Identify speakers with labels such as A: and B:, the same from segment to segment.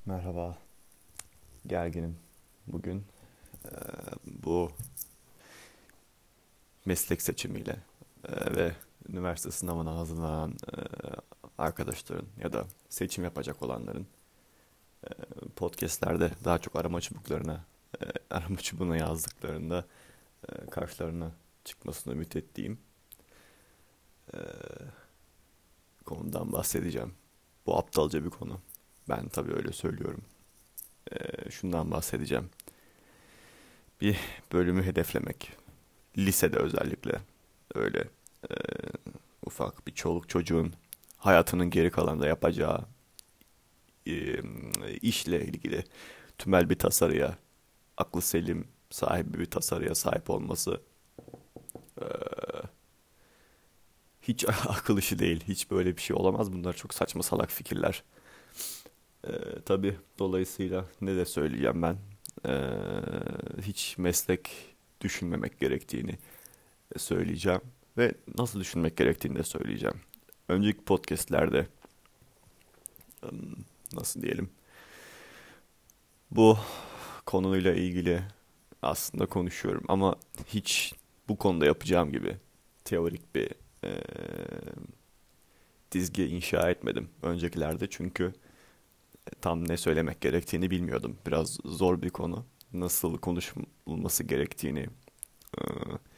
A: Merhaba, gerginim bugün. Ee, Bu meslek seçimiyle ve üniversite sınavına hazırlanan arkadaşların ya da seçim yapacak olanların podcastlerde daha çok arama çubuğuna yazdıklarında karşılarına çıkmasını ümit ettiğim e, konudan bahsedeceğim. Bu aptalca bir konu. Ben tabii öyle söylüyorum. Şundan bahsedeceğim. Bir bölümü hedeflemek. Lisede özellikle öyle e, ufak bir çoluk çocuğun hayatının geri kalanında yapacağı e, işle ilgili tümel bir tasarıya, aklı selim sahibi bir tasarıya sahip olması e, hiç akıl işi değil. Hiç böyle bir şey olamaz. Bunlar çok saçma salak fikirler. Tabii dolayısıyla ne de söyleyeceğim ben. E, Hiç meslek düşünmemek gerektiğini söyleyeceğim ve nasıl düşünmek gerektiğini de söyleyeceğim. Önceki podcastlerde nasıl diyelim bu konuyla ilgili aslında konuşuyorum ama hiç bu konuda yapacağım gibi teorik bir eee, dizge inşa etmedim öncekilerde çünkü tam ne söylemek gerektiğini bilmiyordum. Biraz zor bir konu. Nasıl konuşulması gerektiğini, eee,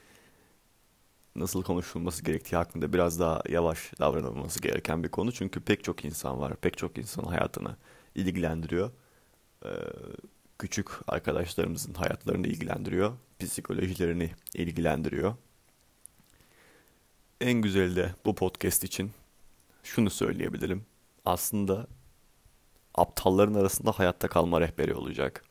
A: nasıl konuşulması gerektiği hakkında biraz daha yavaş davranılması gereken bir konu. Çünkü pek çok insan var, pek çok insanın hayatını ilgilendiriyor. Ee, Küçük arkadaşlarımızın hayatlarını ilgilendiriyor, psikolojilerini ilgilendiriyor. En güzeli de bu podcast için şunu söyleyebilirim. Aslında aptalların arasında hayatta kalma rehberi olacak.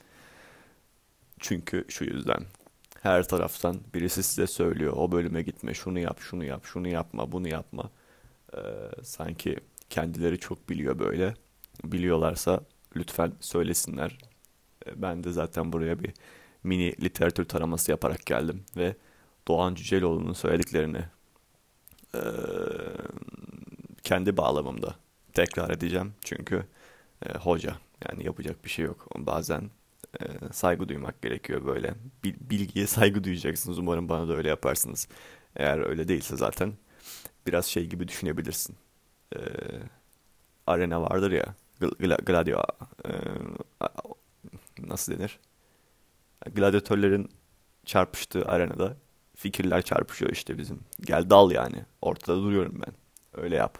A: Çünkü şu yüzden. Her taraftan birisi size söylüyor. O bölüme gitme, şunu yap, şunu yap, şunu yapma, bunu yapma. Ee, Sanki kendileri çok biliyor böyle. Biliyorlarsa lütfen söylesinler. Ben de zaten buraya bir mini literatür taraması yaparak geldim ve Doğan Cüceloğlu'nun söylediklerini eee, kendi bağlamımda tekrar edeceğim. Çünkü hoca yani yapacak bir şey yok. Bazen saygı duymak gerekiyor böyle. Bilgiye saygı duyacaksınız. Umarım bana da öyle yaparsınız. Eğer öyle değilse zaten biraz şey gibi düşünebilirsin. Eee, Arena vardır ya. Gladio. eee, Nasıl denir? Gladyatörlerin çarpıştığı arenada fikirler çarpışıyor işte bizim. Gel dal yani. Ortada duruyorum ben. Öyle yap.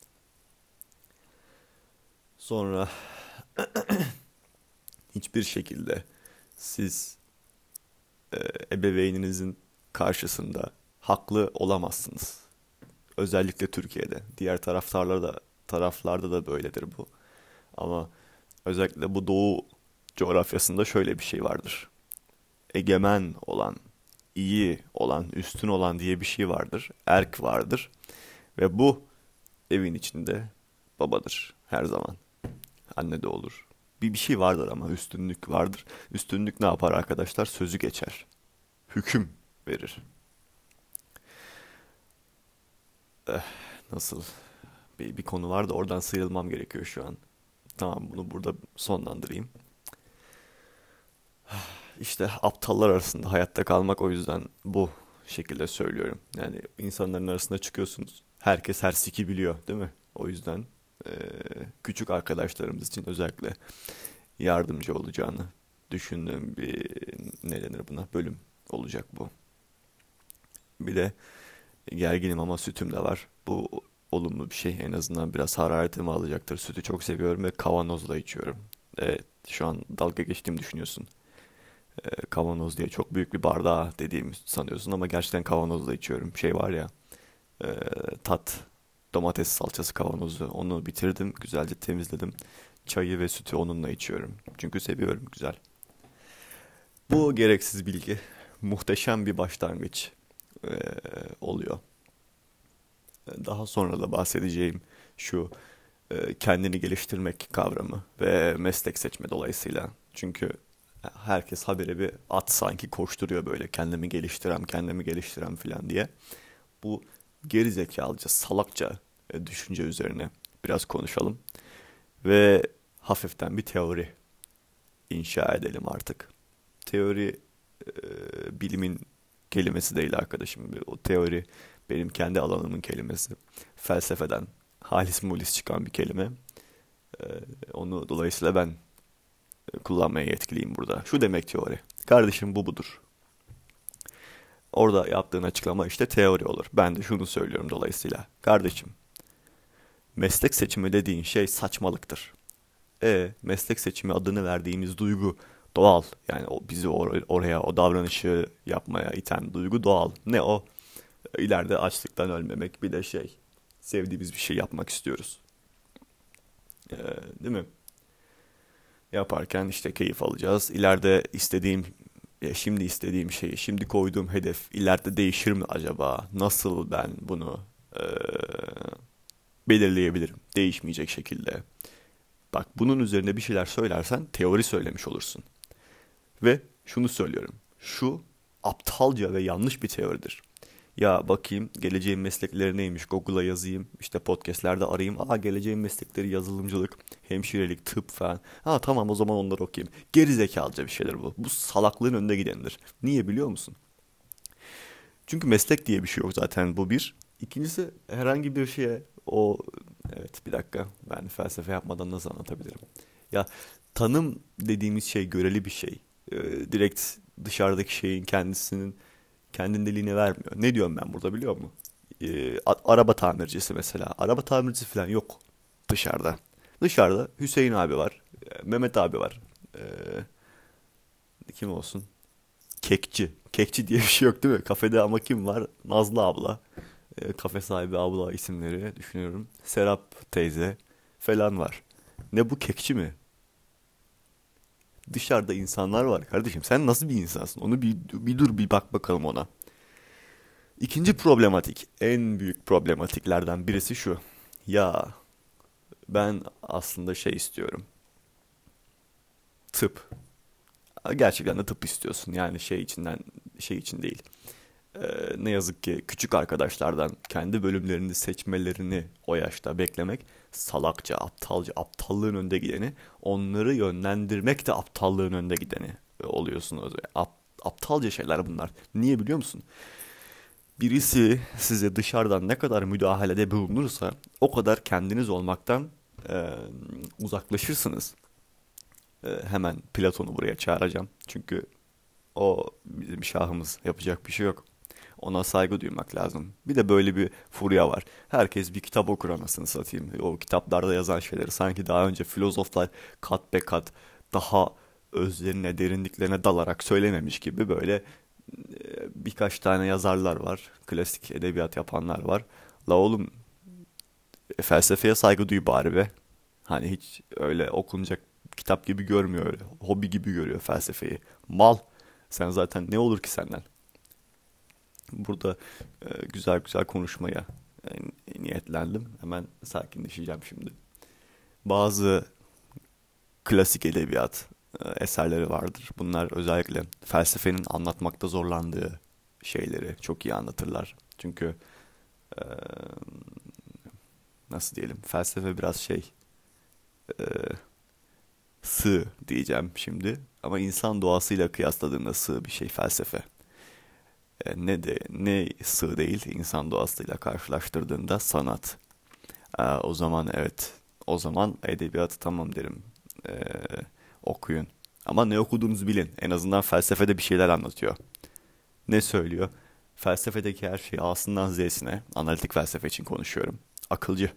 A: Sonra hiçbir şekilde siz e, ebeveyninizin karşısında haklı olamazsınız. Özellikle Türkiye'de. Diğer taraflarda da böyledir bu. Ama özellikle bu doğu coğrafyasında şöyle bir şey vardır. Egemen olan, iyi olan, üstün olan diye bir şey vardır. Erk vardır. Ve bu evin içinde babadır her zaman. Anne de olur. Bir şey vardır ama üstünlük vardır. Üstünlük ne yapar arkadaşlar? Sözü geçer. Hüküm verir. Eh, Nasıl? Bir konu var da oradan sıyrılmam gerekiyor şu an. Tamam bunu burada sonlandırayım. İşte aptallar arasında hayatta kalmak o yüzden bu şekilde söylüyorum. Yani insanların arasında çıkıyorsunuz. Herkes her siki biliyor, değil mi? O yüzden eee, küçük arkadaşlarımız için özellikle yardımcı olacağını düşündüğüm bir ne denir buna bölüm olacak bu. Bir de gerginim ama sütüm de var. Bu olumlu bir şey. En azından biraz hararetimi alacaktır. Sütü çok seviyorum ve kavanozla içiyorum. Evet, şu an dalga geçtiğimi düşünüyorsun. Kavanoz diye çok büyük bir bardağı dediğimi sanıyorsun ama gerçekten kavanozla içiyorum. Şey var ya, e, tat domates salçası kavanozu. Onu bitirdim, güzelce temizledim. Çayı ve sütü onunla içiyorum. Çünkü seviyorum, güzel. Bu gereksiz bilgi muhteşem bir başlangıç e, oluyor. Daha sonra da bahsedeceğim şu kendini geliştirmek kavramı ve meslek seçme dolayısıyla. Çünkü herkes habire bir at sanki koşturuyor böyle kendimi geliştirem falan diye. Bu geri zekalıca, salakça düşünce üzerine biraz konuşalım. Ve hafiften bir teori inşa edelim artık. Teori bilimin kelimesi değil arkadaşım. O teori benim kendi alanımın kelimesi. Felsefeden halis mulis çıkan bir kelime. E, Onu dolayısıyla ben kullanmaya yetkiliyim burada. Şu demek teori. Kardeşim bu budur. Orada yaptığın açıklama işte teori olur. Ben de şunu söylüyorum dolayısıyla. Kardeşim, meslek seçimi dediğin şey saçmalıktır. Meslek seçimi adını verdiğimiz duygu doğal. Yani o bizi oraya o davranışı yapmaya iten duygu doğal. Ne o? İleride açlıktan ölmemek bir de sevdiğimiz bir şey yapmak istiyoruz. Ee, Değil mi? Yaparken işte keyif alacağız. İleride şimdi istediğim şeyi, şimdi koyduğum hedef ileride değişir mi acaba? Nasıl ben bunu e, belirleyebilirim? Değişmeyecek şekilde. Bak bunun üzerine bir şeyler söylersen teori söylemiş olursun. Ve şunu söylüyorum. Şu aptalca ve yanlış bir teoridir. Ya bakayım geleceğin meslekleri neymiş Google'a yazayım işte podcastlerde arayayım. Geleceğin meslekleri yazılımcılık, hemşirelik, tıp falan. Tamam o zaman onları okuyayım. Geri zekalıca bir şeyler bu. Bu salaklığın önünde gidenidir. Niye biliyor musun? Çünkü meslek diye bir şey yok zaten bu bir. İkincisi herhangi bir şeye evet bir dakika ben felsefe yapmadan nasıl anlatabilirim? Ya tanım dediğimiz şey göreli bir şey. Direkt dışarıdaki şeyin kendindeliğini vermiyor. Ne diyorum ben burada biliyor musun? Araba tamircisi mesela. Araba tamircisi falan yok dışarıda. Dışarıda Hüseyin abi var. Mehmet abi var. E, Kim olsun? Kekçi. Kekçi diye bir şey yok değil mi? Kafede ama kim var? Nazlı abla. Kafe sahibi abla isimleri düşünüyorum. Serap teyze falan var. Ne bu kekçi mi? Dışarıda insanlar var kardeşim. Sen nasıl bir insansın? Onu bir dur bir bak bakalım ona. İkinci problematik, en büyük problematiklerden birisi şu. Ya ben aslında istiyorum. Tıp. Gerçekten de tıp istiyorsun. Yani şey için değil. Ne yazık ki küçük arkadaşlardan kendi bölümlerini seçmelerini o yaşta beklemek salakça, aptalca, aptallığın önde gideni, onları yönlendirmek de aptallığın önde gideni oluyorsunuz. Aptalca şeyler bunlar. Niye biliyor musun? Birisi size dışarıdan ne kadar müdahalede bulunursa o kadar kendiniz olmaktan e, uzaklaşırsınız. Hemen Platon'u buraya çağıracağım. Çünkü o bizim şahımız, yapacak bir şey yok. Ona saygı duymak lazım. Bir de böyle bir furya var. Herkes bir kitap okur anasını satayım. O kitaplarda yazan şeyleri sanki daha önce filozoflar kat be kat daha özlerine, derinliklerine dalarak söylememiş gibi böyle birkaç tane yazarlar var. Klasik edebiyat yapanlar var. La oğlum felsefeye saygı duy bari be. Hani hiç öyle okunacak kitap gibi görmüyor öyle. Hobi gibi görüyor felsefeyi. Mal. Sen zaten ne olur ki senden? Burada güzel güzel konuşmaya niyetlendim. Hemen sakinleşeceğim şimdi. Bazı klasik edebiyat eserleri vardır. Bunlar özellikle felsefenin anlatmakta zorlandığı şeyleri çok iyi anlatırlar. Çünkü e, nasıl diyelim felsefe biraz e, sığ diyeceğim şimdi. Ama insan doğasıyla kıyasladığında sığ bir şey felsefe. Ne sığ değil insan doğasıyla karşılaştırdığında sanat. O zaman evet o zaman edebiyatı tamam derim. E, Okuyun. Ama ne okuduğunuzu bilin. En azından felsefede bir şeyler anlatıyor. Ne söylüyor? Felsefedeki her şey A'sından Z'sine, analitik felsefe için konuşuyorum. Akılcı.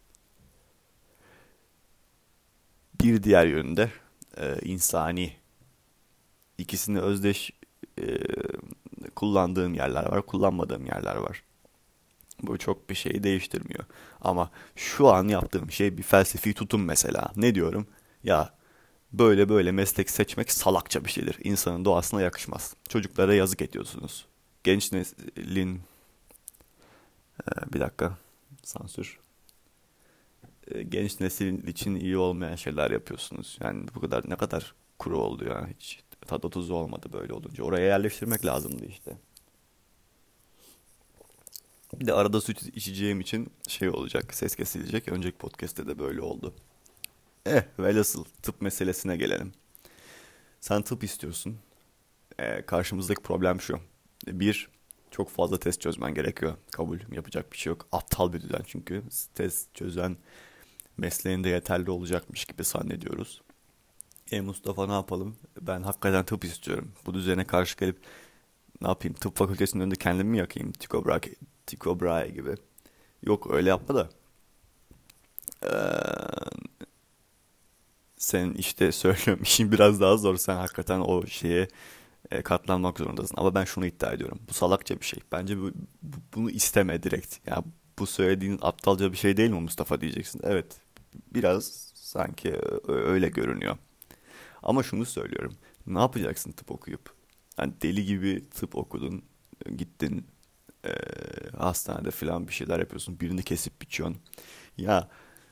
A: Bir diğer yönünde insani. İkisini özdeş e, kullandığım yerler var, kullanmadığım yerler var. Bu çok bir şeyi değiştirmiyor. Ama şu an yaptığım şey bir felsefi tutum mesela. Ne diyorum? Ya böyle böyle meslek seçmek salakça bir şeydir. İnsanın doğasına yakışmaz. Çocuklara yazık ediyorsunuz. Genç neslin bir dakika sansür. Genç nesil için iyi olmayan şeyler yapıyorsunuz. Yani bu kadar ne kadar kuru oldu ya. Hiç tadı tuzu olmadı böyle olunca. Oraya yerleştirmek lazımdı işte. Bir de arada süt içeceğim için olacak. Ses kesilecek. Önceki podcast'te de böyle oldu. Velhasıl tıp meselesine gelelim. Sen tıp istiyorsun. Karşımızdaki problem şu. Bir, çok fazla test çözmen gerekiyor. Kabul, yapacak bir şey yok. Aptal bir düzen çünkü. Test çözen mesleğinde yeterli olacakmış gibi zannediyoruz. Mustafa, ne yapalım? Ben hakikaten tıp istiyorum. Bu düzene karşı gelip ne yapayım? Tıp fakültesinin önünde kendimi mi yakayım? Tycho Brahe gibi. Yok, öyle yapma da. Senin işte söylüyorum, işin biraz daha zor. Sen hakikaten o şeye katlanmak zorundasın. Ama ben şunu iddia ediyorum. Bu salakça bir şey. Bence bunu isteme direkt. Ya bu söylediğin aptalca bir şey değil mi Mustafa diyeceksin. Evet. Biraz sanki öyle görünüyor. Ama şunu söylüyorum. Ne yapacaksın tıp okuyup? Yani deli gibi tıp okudun. Gittin e, hastanede falan bir şeyler yapıyorsun. Birini kesip biçiyorsun. Ya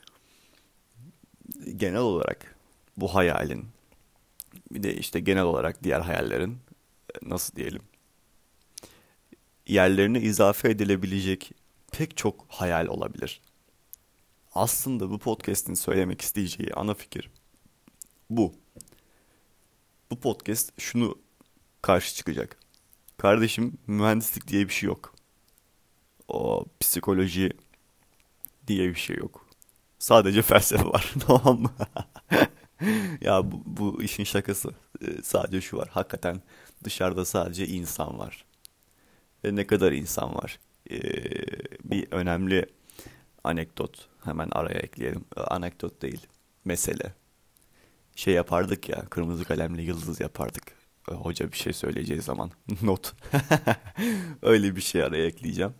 A: genel olarak bu hayalin, bir de işte genel olarak diğer hayallerin, nasıl diyelim, yerlerine izafe edilebilecek pek çok hayal olabilir. Aslında bu podcast'in söylemek isteyeceği ana fikir bu. Bu podcast şunu karşı çıkacak. Kardeşim, mühendislik diye bir şey yok. O psikoloji diye bir şey yok. Sadece felsefe var. Tamam mı? Ya bu işin şakası. Sadece şu var. Hakikaten dışarıda sadece insan var. Ve ne kadar insan var. Ee, Bir önemli anekdot hemen araya ekleyelim. Anekdot değil. Mesele. Şey yapardık ya, kırmızı kalemle yıldız yapardık. Hoca bir şey söyleyeceği zaman. Not. Öyle bir şey araya ekleyeceğim.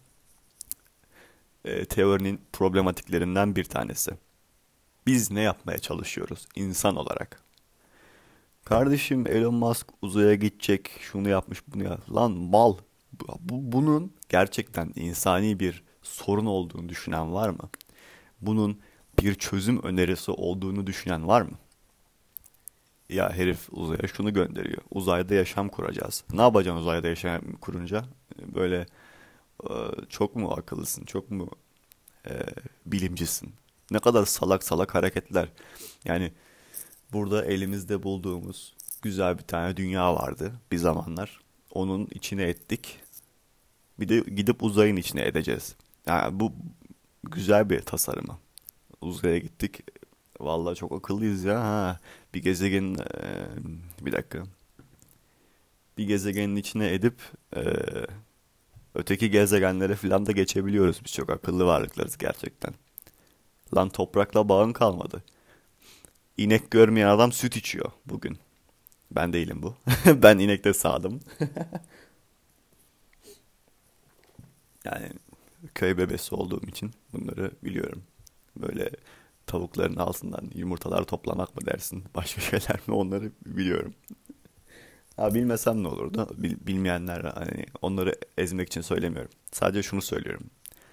A: Teorinin problematiklerinden bir tanesi. Biz ne yapmaya çalışıyoruz insan olarak? Kardeşim, Elon Musk uzaya gidecek, şunu yapmış, bunu ya. Lan mal. Bunun gerçekten insani bir sorun olduğunu düşünen var mı? Bunun bir çözüm önerisi olduğunu düşünen var mı? Ya herif uzaya şunu gönderiyor. Uzayda yaşam kuracağız. Ne yapacaksın uzayda yaşam kurunca? Böyle e, çok mu akıllısın? Çok mu bilimcisin? Ne kadar salak salak hareketler. Yani burada elimizde bulduğumuz güzel bir tane dünya vardı bir zamanlar. Onun içine ettik. Bir de gidip uzayın içine edeceğiz. Yani bu güzel bir tasarımı. Uzaya gittik. Vallahi çok akıllıyız ya. Ha, bir gezegenin bir dakika. Bir gezegenin içine edip öteki gezegenlere falan da geçebiliyoruz. Biz çok akıllı varlıklarız gerçekten. Lan toprakla bağın kalmadı. İnek görmeyen adam süt içiyor bugün. Ben değilim bu. Ben inekte sağdım. Yani köy bebesi olduğum için bunları biliyorum. Böyle tavukların altından yumurtalar toplamak mı dersin? Başka şeyler mi, onları biliyorum. Ha, bilmesem ne olurdu? Bilmeyenler, hani onları ezmek için söylemiyorum. Sadece şunu söylüyorum.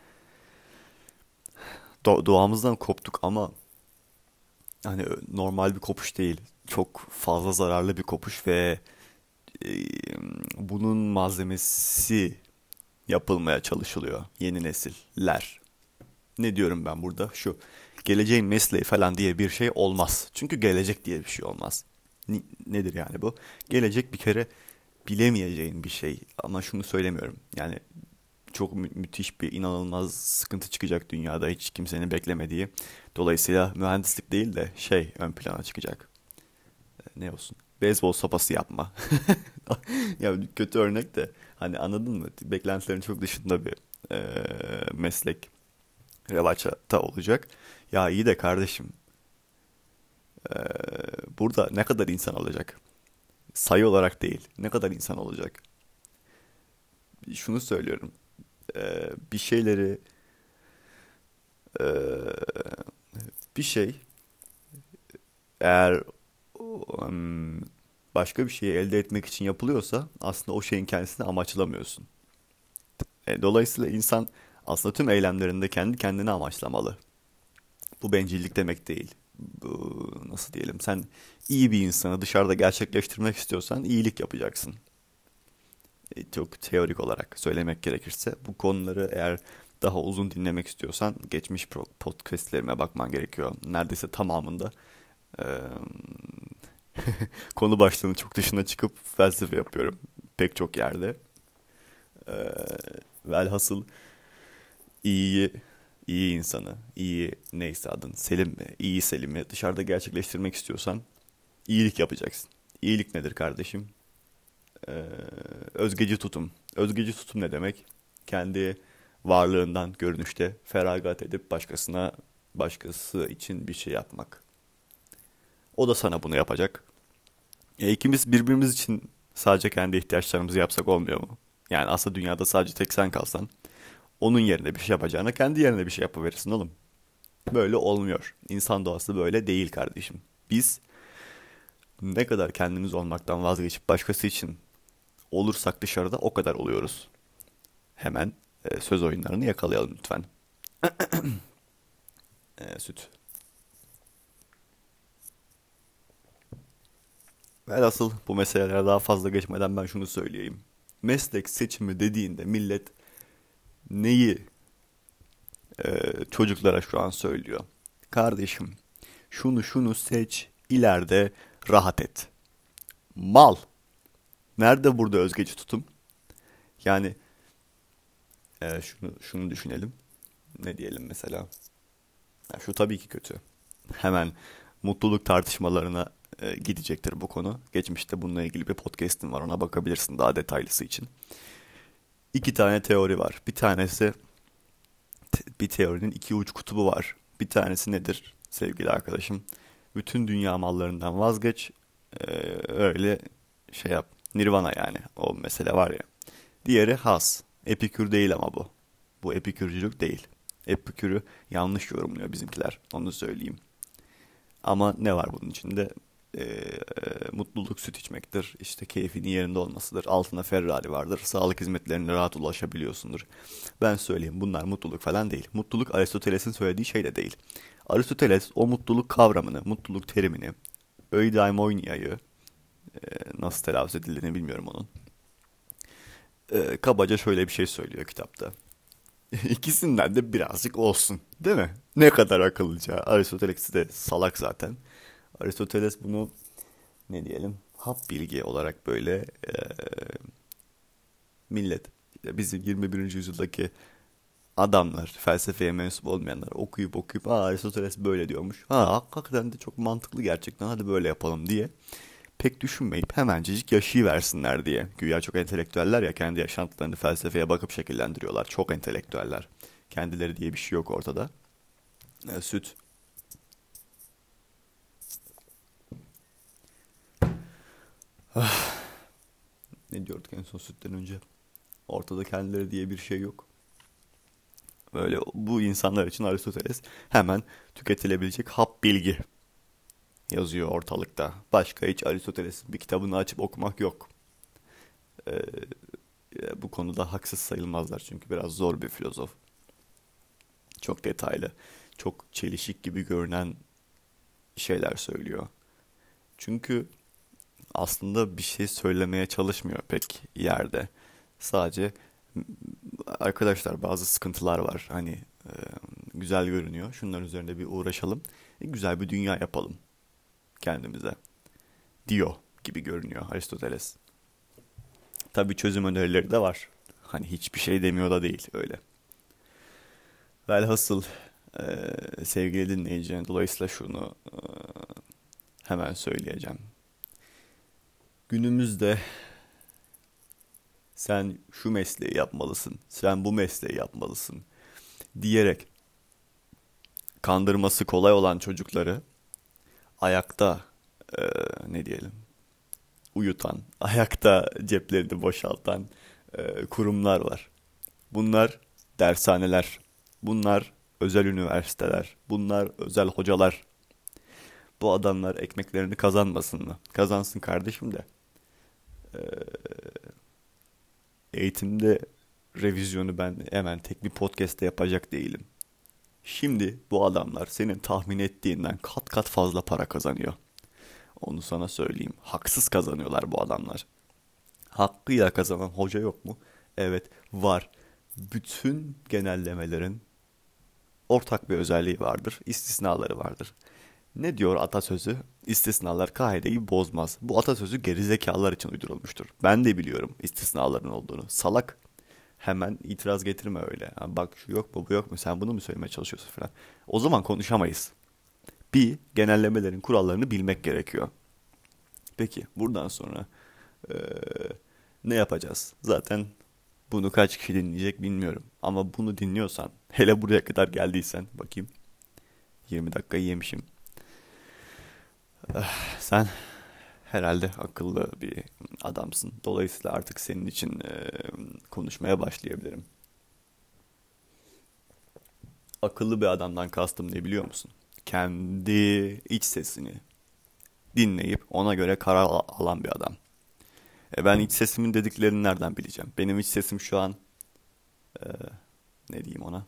A: Doğamızdan koptuk ama hani normal bir kopuş değil. Çok fazla zararlı bir kopuş ve e, bunun malzemesi yapılmaya çalışılıyor yeni nesiller. Ne diyorum ben burada? Şu, geleceğin mesleği falan diye bir şey olmaz. Çünkü gelecek diye bir şey olmaz. Nedir yani bu? Gelecek bir kere bilemeyeceğin bir şey. Ama şunu söylemiyorum. Yani çok müthiş bir, inanılmaz sıkıntı çıkacak dünyada, hiç kimsenin beklemediği. Dolayısıyla mühendislik değil de şey ön plana çıkacak. Ne olsun? Beyzbol sopası yapma. Ya kötü örnek de, hani anladın mı? Beklentilerin çok dışında bir meslek revaçta olacak. Ya iyi de kardeşim, eee, burada ne kadar insan olacak? Sayı olarak değil. Ne kadar insan olacak? Şunu söylüyorum. Bir şeyleri, eee, bir şey eğer um, başka bir şeyi elde etmek için yapılıyorsa aslında o şeyin kendisini amaçlamıyorsun. Dolayısıyla insan aslında tüm eylemlerinde kendi kendine amaçlamalı. Bu bencillik demek değil. Bu, nasıl diyelim? Sen iyi bir insanı dışarıda gerçekleştirmek istiyorsan iyilik yapacaksın. Çok teorik olarak söylemek gerekirse, bu konuları eğer daha uzun dinlemek istiyorsan geçmiş podcastlerime bakman gerekiyor. Neredeyse tamamında Ee, Konu başlığının çok dışına çıkıp felsefe yapıyorum pek çok yerde. Ee, Velhasıl iyiyi, iyi insanı, iyi neyse adın, Selim mi, iyi Selim'i dışarıda gerçekleştirmek istiyorsan iyilik yapacaksın. İyilik nedir kardeşim? Ee, Özgeci tutum. Özgeci tutum ne demek? Kendi varlığından görünüşte feragat edip başkası için bir şey yapmak. O da sana bunu yapacak. İkimiz birbirimiz için sadece kendi ihtiyaçlarımızı yapsak olmuyor mu? Yani aslında dünyada sadece tek sen kalsan onun yerine bir şey yapacağına kendi yerine bir şey yapıverirsin oğlum. Böyle olmuyor. İnsan doğası böyle değil kardeşim. Biz ne kadar kendimiz olmaktan vazgeçip başkası için olursak dışarıda o kadar oluyoruz. Hemen söz oyunlarını yakalayalım lütfen. Süt. Velhasıl bu meselelere daha fazla geçmeden ben şunu söyleyeyim. Meslek seçimi dediğinde millet neyi çocuklara şu an söylüyor? Kardeşim şunu seç, ileride rahat et. Mal. Nerede burada özgeci tutum? Yani şunu düşünelim. Ne diyelim mesela? Ya şu tabii ki kötü. Hemen mutluluk tartışmalarına gidecektir bu konu. Geçmişte bununla ilgili bir podcast'im var. Ona bakabilirsin daha detaylısı için. İki tane teori var. Bir teorinin iki uç kutubu var. Bir tanesi nedir sevgili arkadaşım? Bütün dünya mallarından vazgeç. Öyle şey yap. Nirvana yani. O mesele var ya. Diğeri has. Epikür değil ama bu. Bu epikürcülük değil. Epikürü yanlış yorumluyor bizimkiler. Onu söyleyeyim. Ama ne var bunun içinde? Mutluluk süt içmektir. İşte keyfinin yerinde olmasıdır. Altına Ferrari vardır. Sağlık hizmetlerine rahat ulaşabiliyorsundur. Ben söyleyeyim bunlar mutluluk falan değil. Mutluluk Aristoteles'in söylediği şey de değil. Aristoteles o mutluluk kavramını, mutluluk terimini, eudaimonia'yı nasıl telaffuz edildiğini bilmiyorum onun. Kabaca şöyle bir şey söylüyor kitapta. İkisinden de birazcık olsun, değil mi? Ne kadar akıllıca. Aristoteles de salak zaten. Aristoteles bunu ne diyelim hap bilgi olarak böyle millet bizim 21. yüzyıldaki adamlar felsefeye mensup olmayanlar okuyup Aristoteles böyle diyormuş. Hakikaten de çok mantıklı gerçekten hadi böyle yapalım diye pek düşünmeyip hemencecik yaşayıversinler diye. Güya çok entelektüeller ya kendi yaşantılarını felsefeye bakıp şekillendiriyorlar. Çok entelektüeller. Kendileri diye bir şey yok ortada. Süt. Ne diyorduk en son sütten önce? Ortada kendileri diye bir şey yok. Böyle bu insanlar için Aristoteles hemen tüketilebilecek hap bilgi yazıyor ortalıkta. Başka hiç Aristoteles'in bir kitabını açıp okumak yok. Ee, Bu konuda haksız sayılmazlar çünkü biraz zor bir filozof. Çok detaylı, çok çelişik gibi görünen şeyler söylüyor. Çünkü aslında bir şey söylemeye çalışmıyor pek yerde. Sadece arkadaşlar bazı sıkıntılar var. Hani e, güzel görünüyor. Şunların üzerinde bir uğraşalım. Güzel bir dünya yapalım kendimize diyor gibi görünüyor Aristoteles. Tabii çözüm önerileri de var. Hani hiçbir şey demiyor da değil öyle. Velhasıl sevgili dinleyicilerin dolayısıyla şunu hemen söyleyeceğim. Günümüzde sen şu mesleği yapmalısın, sen bu mesleği yapmalısın diyerek kandırması kolay olan çocukları ayakta e, ne diyelim uyutan, ayakta ceplerini boşaltan kurumlar var. Bunlar dershaneler, bunlar özel üniversiteler, bunlar özel hocalar. Bu adamlar ekmeklerini kazanmasın mı? Kazansın kardeşim de. E, Eğitimde revizyonu ben hemen tek bir podcast'te yapacak değilim. Şimdi bu adamlar senin tahmin ettiğinden kat kat fazla para kazanıyor. Onu sana söyleyeyim. Haksız kazanıyorlar bu adamlar. Hakkıyla kazanan hoca yok mu? Evet, var. Bütün genellemelerin ortak bir özelliği vardır. İstisnaları vardır. Ne diyor atasözü? İstisnalar kaideyi bozmaz. Bu atasözü gerizekalılar için uydurulmuştur. Ben de biliyorum istisnaların olduğunu. Salak, hemen itiraz getirme öyle. Ha, bak şu yok mu bu yok mu sen bunu mu söylemeye çalışıyorsun falan. O zaman konuşamayız. Bir, genellemelerin kurallarını bilmek gerekiyor. Peki buradan sonra eee, ne yapacağız? Zaten bunu kaç kişi dinleyecek bilmiyorum. Ama bunu dinliyorsan, hele buraya kadar geldiysen, bakayım 20 dakikayı yemişim. Sen herhalde akıllı bir adamsın. Dolayısıyla artık senin için konuşmaya başlayabilirim. Akıllı bir adamdan kastım ne biliyor musun? Kendi iç sesini dinleyip ona göre karar alan bir adam. Ben iç sesimin dediklerini nereden bileceğim? Benim iç sesim şu an ne diyeyim ona?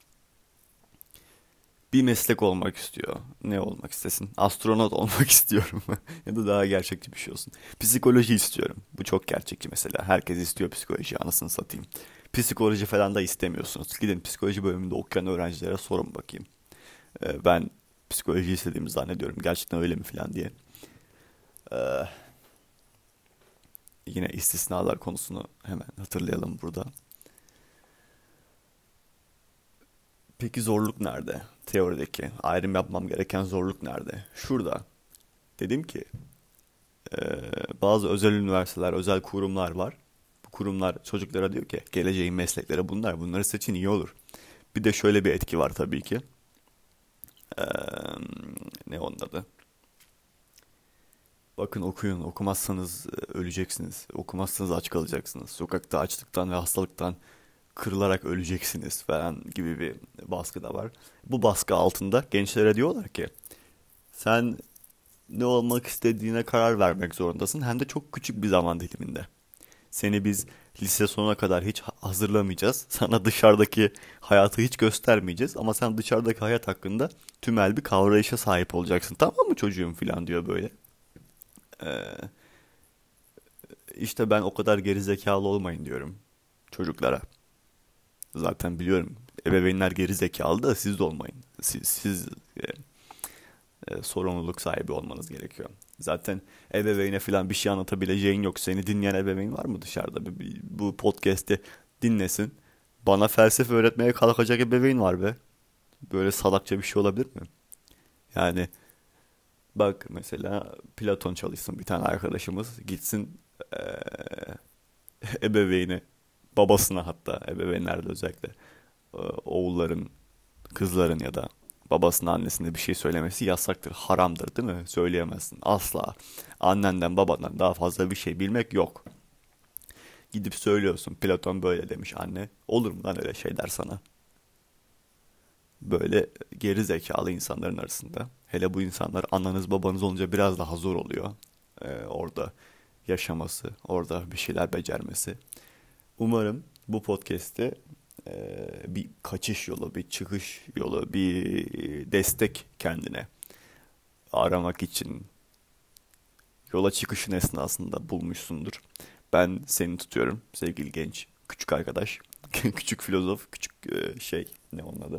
A: Bir meslek olmak istiyor. Ne olmak istesin? Astronot olmak istiyorum. Ya da daha gerçekçi bir şey olsun. Psikoloji istiyorum. Bu çok gerçekçi mesela. Herkes istiyor psikoloji, anasını satayım. Psikoloji falan da istemiyorsunuz. Gidin psikoloji bölümünde okuyan öğrencilere sorun bakayım. Ben psikoloji istediğimi zannediyorum. Gerçekten öyle mi falan diye. Ee, Yine istisnalar konusunu hemen hatırlayalım burada. Peki zorluk nerede? Teorideki ayrım yapmam gereken zorluk nerede? Şurada. Dedim ki bazı özel üniversiteler, özel kurumlar var. Bu kurumlar çocuklara diyor ki geleceğin meslekleri bunlar. Bunları seçin iyi olur. Bir de şöyle bir etki var tabii ki. Eee, Ne onun adı? Bakın okuyun. Okumazsanız öleceksiniz. Okumazsanız aç kalacaksınız. Sokakta açlıktan ve hastalıktan kırılarak öleceksiniz falan gibi bir baskı da var. Bu baskı altında gençlere diyorlar ki sen ne olmak istediğine karar vermek zorundasın. Hem de çok küçük bir zaman diliminde. Seni biz lise sonuna kadar hiç hazırlamayacağız. Sana dışarıdaki hayatı hiç göstermeyeceğiz. Ama sen dışarıdaki hayat hakkında tümel bir kavrayışa sahip olacaksın. Tamam mı çocuğum falan diyor böyle. Ee, işte ben o kadar geri zekalı olmayın diyorum çocuklara. Zaten biliyorum ebeveynler geri zekalı da siz de olmayın. Siz sorumluluk sahibi olmanız gerekiyor. Zaten ebeveyne falan bir şey anlatabileceğin yok. Seni dinleyen ebeveyn var mı dışarıda? Bu podcast'i dinlesin. Bana felsefe öğretmeye kalkacak ebeveyn var be. Böyle salakça bir şey olabilir mi? Yani bak mesela Platon çalışsın bir tane arkadaşımız. Gitsin ebeveyni, babasına hatta ebeveynlerde özellikle oğulların, kızların ya da babasına annesine bir şey söylemesi yasaktır, haramdır değil mi? Söyleyemezsin asla. Annenden babadan daha fazla bir şey bilmek yok. Gidip söylüyorsun Platon böyle demiş anne. Olur mu lan öyle şeyler sana? Böyle geri zekalı insanların arasında. Hele bu insanlar ananız babanız olunca biraz daha zor oluyor. Orada yaşaması, orada bir şeyler becermesi. Umarım bu podcast'te bir kaçış yolu, bir çıkış yolu, bir destek kendine aramak için yola çıkışın esnasında bulmuşsundur. Ben seni tutuyorum sevgili genç, küçük arkadaş, küçük filozof, küçük şey ne onun adı?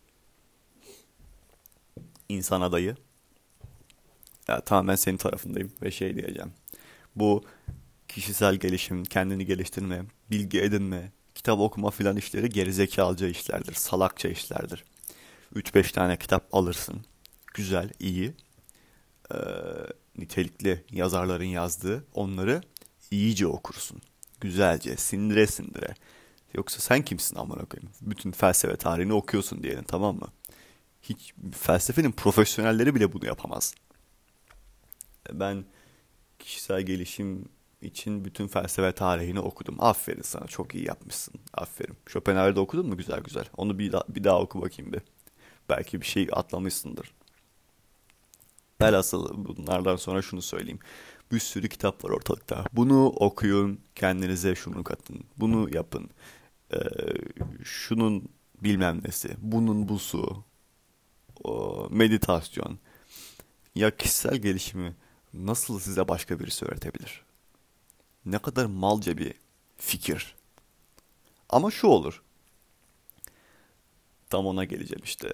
A: İnsan adayı. Ya, tamamen senin tarafındayım ve şey diyeceğim. Bu kişisel gelişim, kendini geliştirme, bilgi edinme, kitap okuma filan işleri gerizekalıca işlerdir, salakça işlerdir. 3-5 tane kitap alırsın. Güzel, iyi, e, nitelikli yazarların yazdığı onları iyice okursun. Güzelce, sindire sindire. Yoksa sen kimsin amına koyayım? Bütün felsefe tarihini okuyorsun diyelim, tamam mı? Hiç felsefenin profesyonelleri bile bunu yapamaz. Ben kişisel gelişim için bütün felsefe tarihini okudum. Aferin sana, çok iyi yapmışsın. Aferin. Schopenhauer'da okudun mu güzel güzel? Onu bir daha oku bakayım bir. Belki bir şey atlamışsındır. Velhasıl bunlardan sonra şunu söyleyeyim. Bir sürü kitap var ortalıkta. Bunu okuyun, kendinize şunu katın. Bunu yapın. Ee, Şunun bilmem nesi. Bunun busu. Meditasyon. Ya kişisel gelişimi nasıl size başka birisi öğretebilir? Ne kadar malca bir fikir. Ama şu olur. Tam ona geleceğim işte.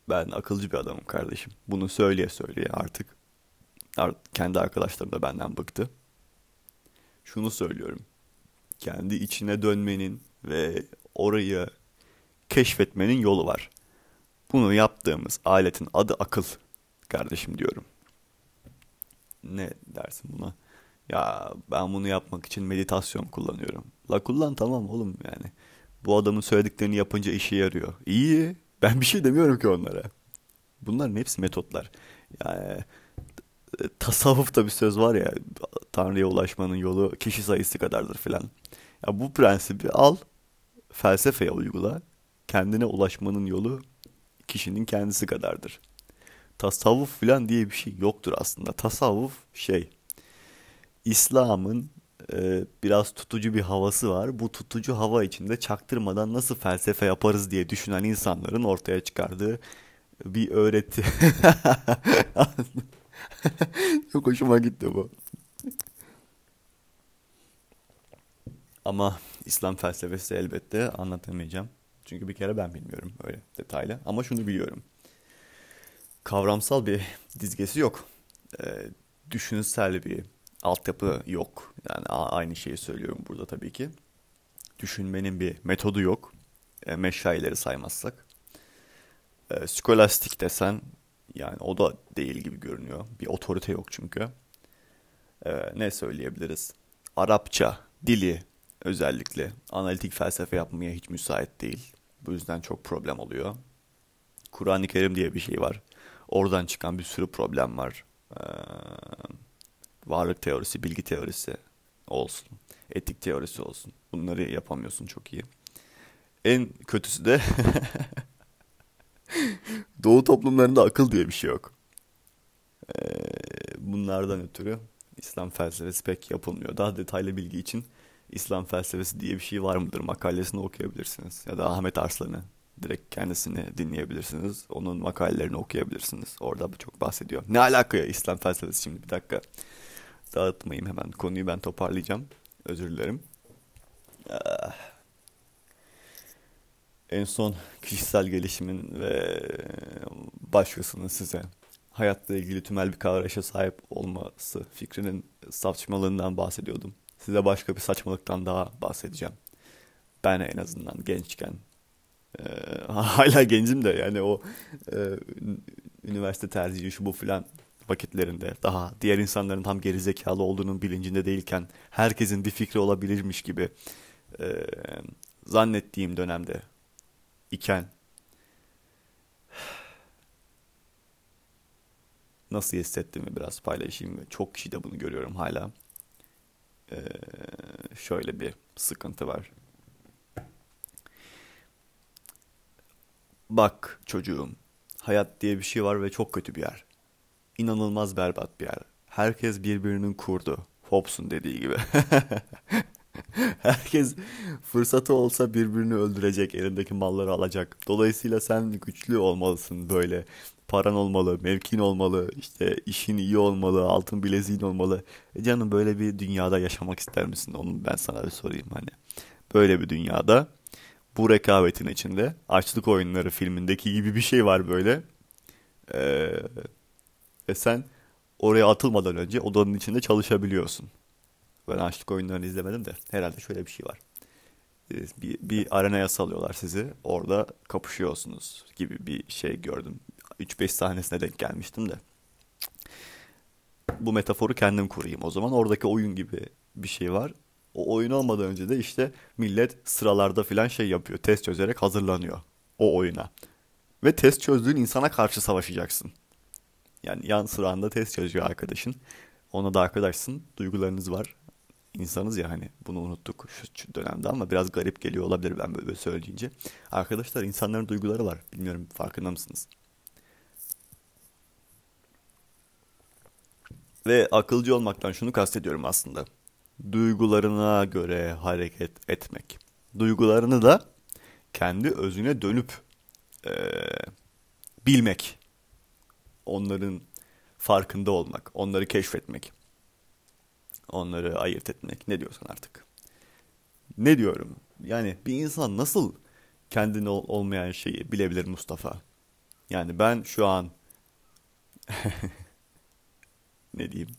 A: Ben akılcı bir adamım kardeşim. Bunu söyleye söyleye artık kendi arkadaşlarım da benden bıktı. Şunu söylüyorum. Kendi içine dönmenin ve orayı keşfetmenin yolu var. Bunu yaptığımız aletin adı akıl kardeşim diyorum. Ne dersin buna? Ya ben bunu yapmak için meditasyon kullanıyorum. La kullan tamam oğlum yani. Bu adamın söylediklerini yapınca işe yarıyor. İyi. Ben bir şey demiyorum ki onlara. Bunların hepsi metotlar. Yani tasavvufta bir söz var ya, Tanrı'ya ulaşmanın yolu kişi sayısı kadardır filan. Ya bu prensibi al, felsefeye uygula. Kendine ulaşmanın yolu kişinin kendisi kadardır. Tasavvuf filan diye bir şey yoktur aslında. Tasavvuf İslam'ın biraz tutucu bir havası var. Bu tutucu hava içinde çaktırmadan nasıl felsefe yaparız diye düşünen insanların ortaya çıkardığı bir öğreti. Çok hoşuma gitti bu. Ama İslam felsefesi elbette anlatamayacağım. Çünkü bir kere ben bilmiyorum öyle detaylı. Ama şunu biliyorum. Kavramsal bir dizgesi yok. Ee, Düşünsel bir altyapı yok. Yani aynı şeyi söylüyorum burada tabii ki. Düşünmenin bir metodu yok. Meşayileri saymazsak. Skolastik desen yani o da değil gibi görünüyor. Bir otorite yok çünkü. Ne söyleyebiliriz? Arapça dili özellikle analitik felsefe yapmaya hiç müsait değil. Bu yüzden çok problem oluyor. Kur'an-ı Kerim diye bir şey var. Oradan çıkan bir sürü problem var. Ee, Varlık teorisi, bilgi teorisi olsun. Etik teorisi olsun. Bunları yapamıyorsun çok iyi. En kötüsü de Doğu toplumlarında akıl diye bir şey yok. Bunlardan ötürü İslam felsefesi pek yapılmıyor. Daha detaylı bilgi için İslam felsefesi diye bir şey var mıdır makalesini okuyabilirsiniz. Ya da Ahmet Arslan'ı direkt kendisini dinleyebilirsiniz. Onun makalelerini okuyabilirsiniz. Orada çok bahsediyor. Ne alaka ya İslam felsefesi şimdi bir dakika. Dağıtmayayım hemen konuyu ben toparlayacağım. Özür dilerim. En son kişisel gelişimin ve başkasının size hayatla ilgili tümel bir kavrayışa sahip olması fikrinin saçmalığından bahsediyordum. Size başka bir saçmalıktan daha bahsedeceğim. Ben en azından gençken hala gencim de yani o e, üniversite tercihi şu bu filan vakitlerinde daha diğer insanların tam gerizekalı olduğunun bilincinde değilken herkesin bir fikri olabilirmiş gibi e, zannettiğim dönemde iken nasıl hissettiğimi biraz paylaşayım. Çok kişi de bunu görüyorum hala. Ee, Şöyle bir sıkıntı var. Bak çocuğum, hayat diye bir şey var ve çok kötü bir yer. İnanılmaz berbat bir yer. Herkes birbirinin kurdu. Hobbes'un dediği gibi. Herkes fırsatı olsa birbirini öldürecek, elindeki malları alacak. Dolayısıyla sen güçlü olmalısın böyle. Paran olmalı, mevkin olmalı, işte işin iyi olmalı, altın bileziğin olmalı. Canım böyle bir dünyada yaşamak ister misin? Onu ben sana bir sorayım hani. Böyle bir dünyada bu rekabetin içinde Açlık Oyunları filmindeki gibi bir şey var böyle. Ee, Ve sen oraya atılmadan önce odanın içinde çalışabiliyorsun. Ben Açlık Oyunları'nı izlemedim de herhalde şöyle bir şey var. Bir arenaya salıyorlar sizi. Orada kapışıyorsunuz gibi bir şey gördüm. 3-5 sahnesine denk gelmiştim de. Bu metaforu kendim kurayım. O zaman oradaki oyun gibi bir şey var. O oyun olmadan önce de işte millet sıralarda filan şey yapıyor. Test çözerek hazırlanıyor o oyuna. Ve test çözdüğün insana karşı savaşacaksın. Yani yan sıranda test çözüyor arkadaşın. Ona da arkadaşsın. Duygularınız var. İnsanız ya hani bunu unuttuk şu dönemde ama biraz garip geliyor olabilir ben böyle söyleyince. Arkadaşlar insanların duyguları var. Bilmiyorum farkında mısınız? Ve akılcı olmaktan şunu kastediyorum aslında. Duygularına göre hareket etmek. Duygularını da kendi özüne dönüp eee, bilmek. Onların farkında olmak. Onları keşfetmek. Onları ayırt etmek. Ne diyorsan artık. Ne diyorum? Yani bir insan nasıl kendine olmayan şeyi bilebilir Mustafa? Yani ben şu an ne diyeyim,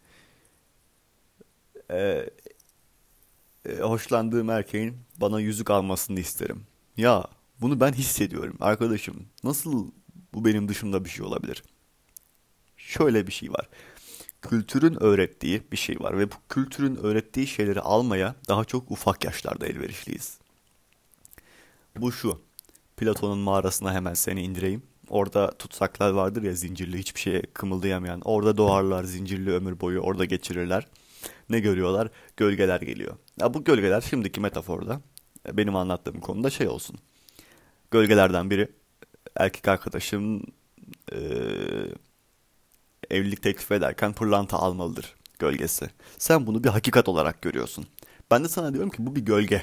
A: e, hoşlandığım erkeğin bana yüzük almasını isterim. Ya bunu ben hissediyorum arkadaşım. Nasıl bu benim dışımda bir şey olabilir? Şöyle bir şey var. Kültürün öğrettiği bir şey var ve bu kültürün öğrettiği şeyleri almaya daha çok ufak yaşlarda elverişliyiz. Bu şu. Platon'un mağarasına hemen seni indireyim. Orada tutsaklar vardır ya, zincirli, hiçbir şeye kımıldayamayan. Orada doğarlar, zincirli ömür boyu orada geçirirler. Ne görüyorlar? Gölgeler geliyor. Ya bu gölgeler şimdiki metaforda benim anlattığım konuda şey olsun. Gölgelerden biri erkek arkadaşım eee, evlilik teklif ederken pırlanta almalıdır gölgesi. Sen bunu bir hakikat olarak görüyorsun. Ben de sana diyorum ki bu bir gölge.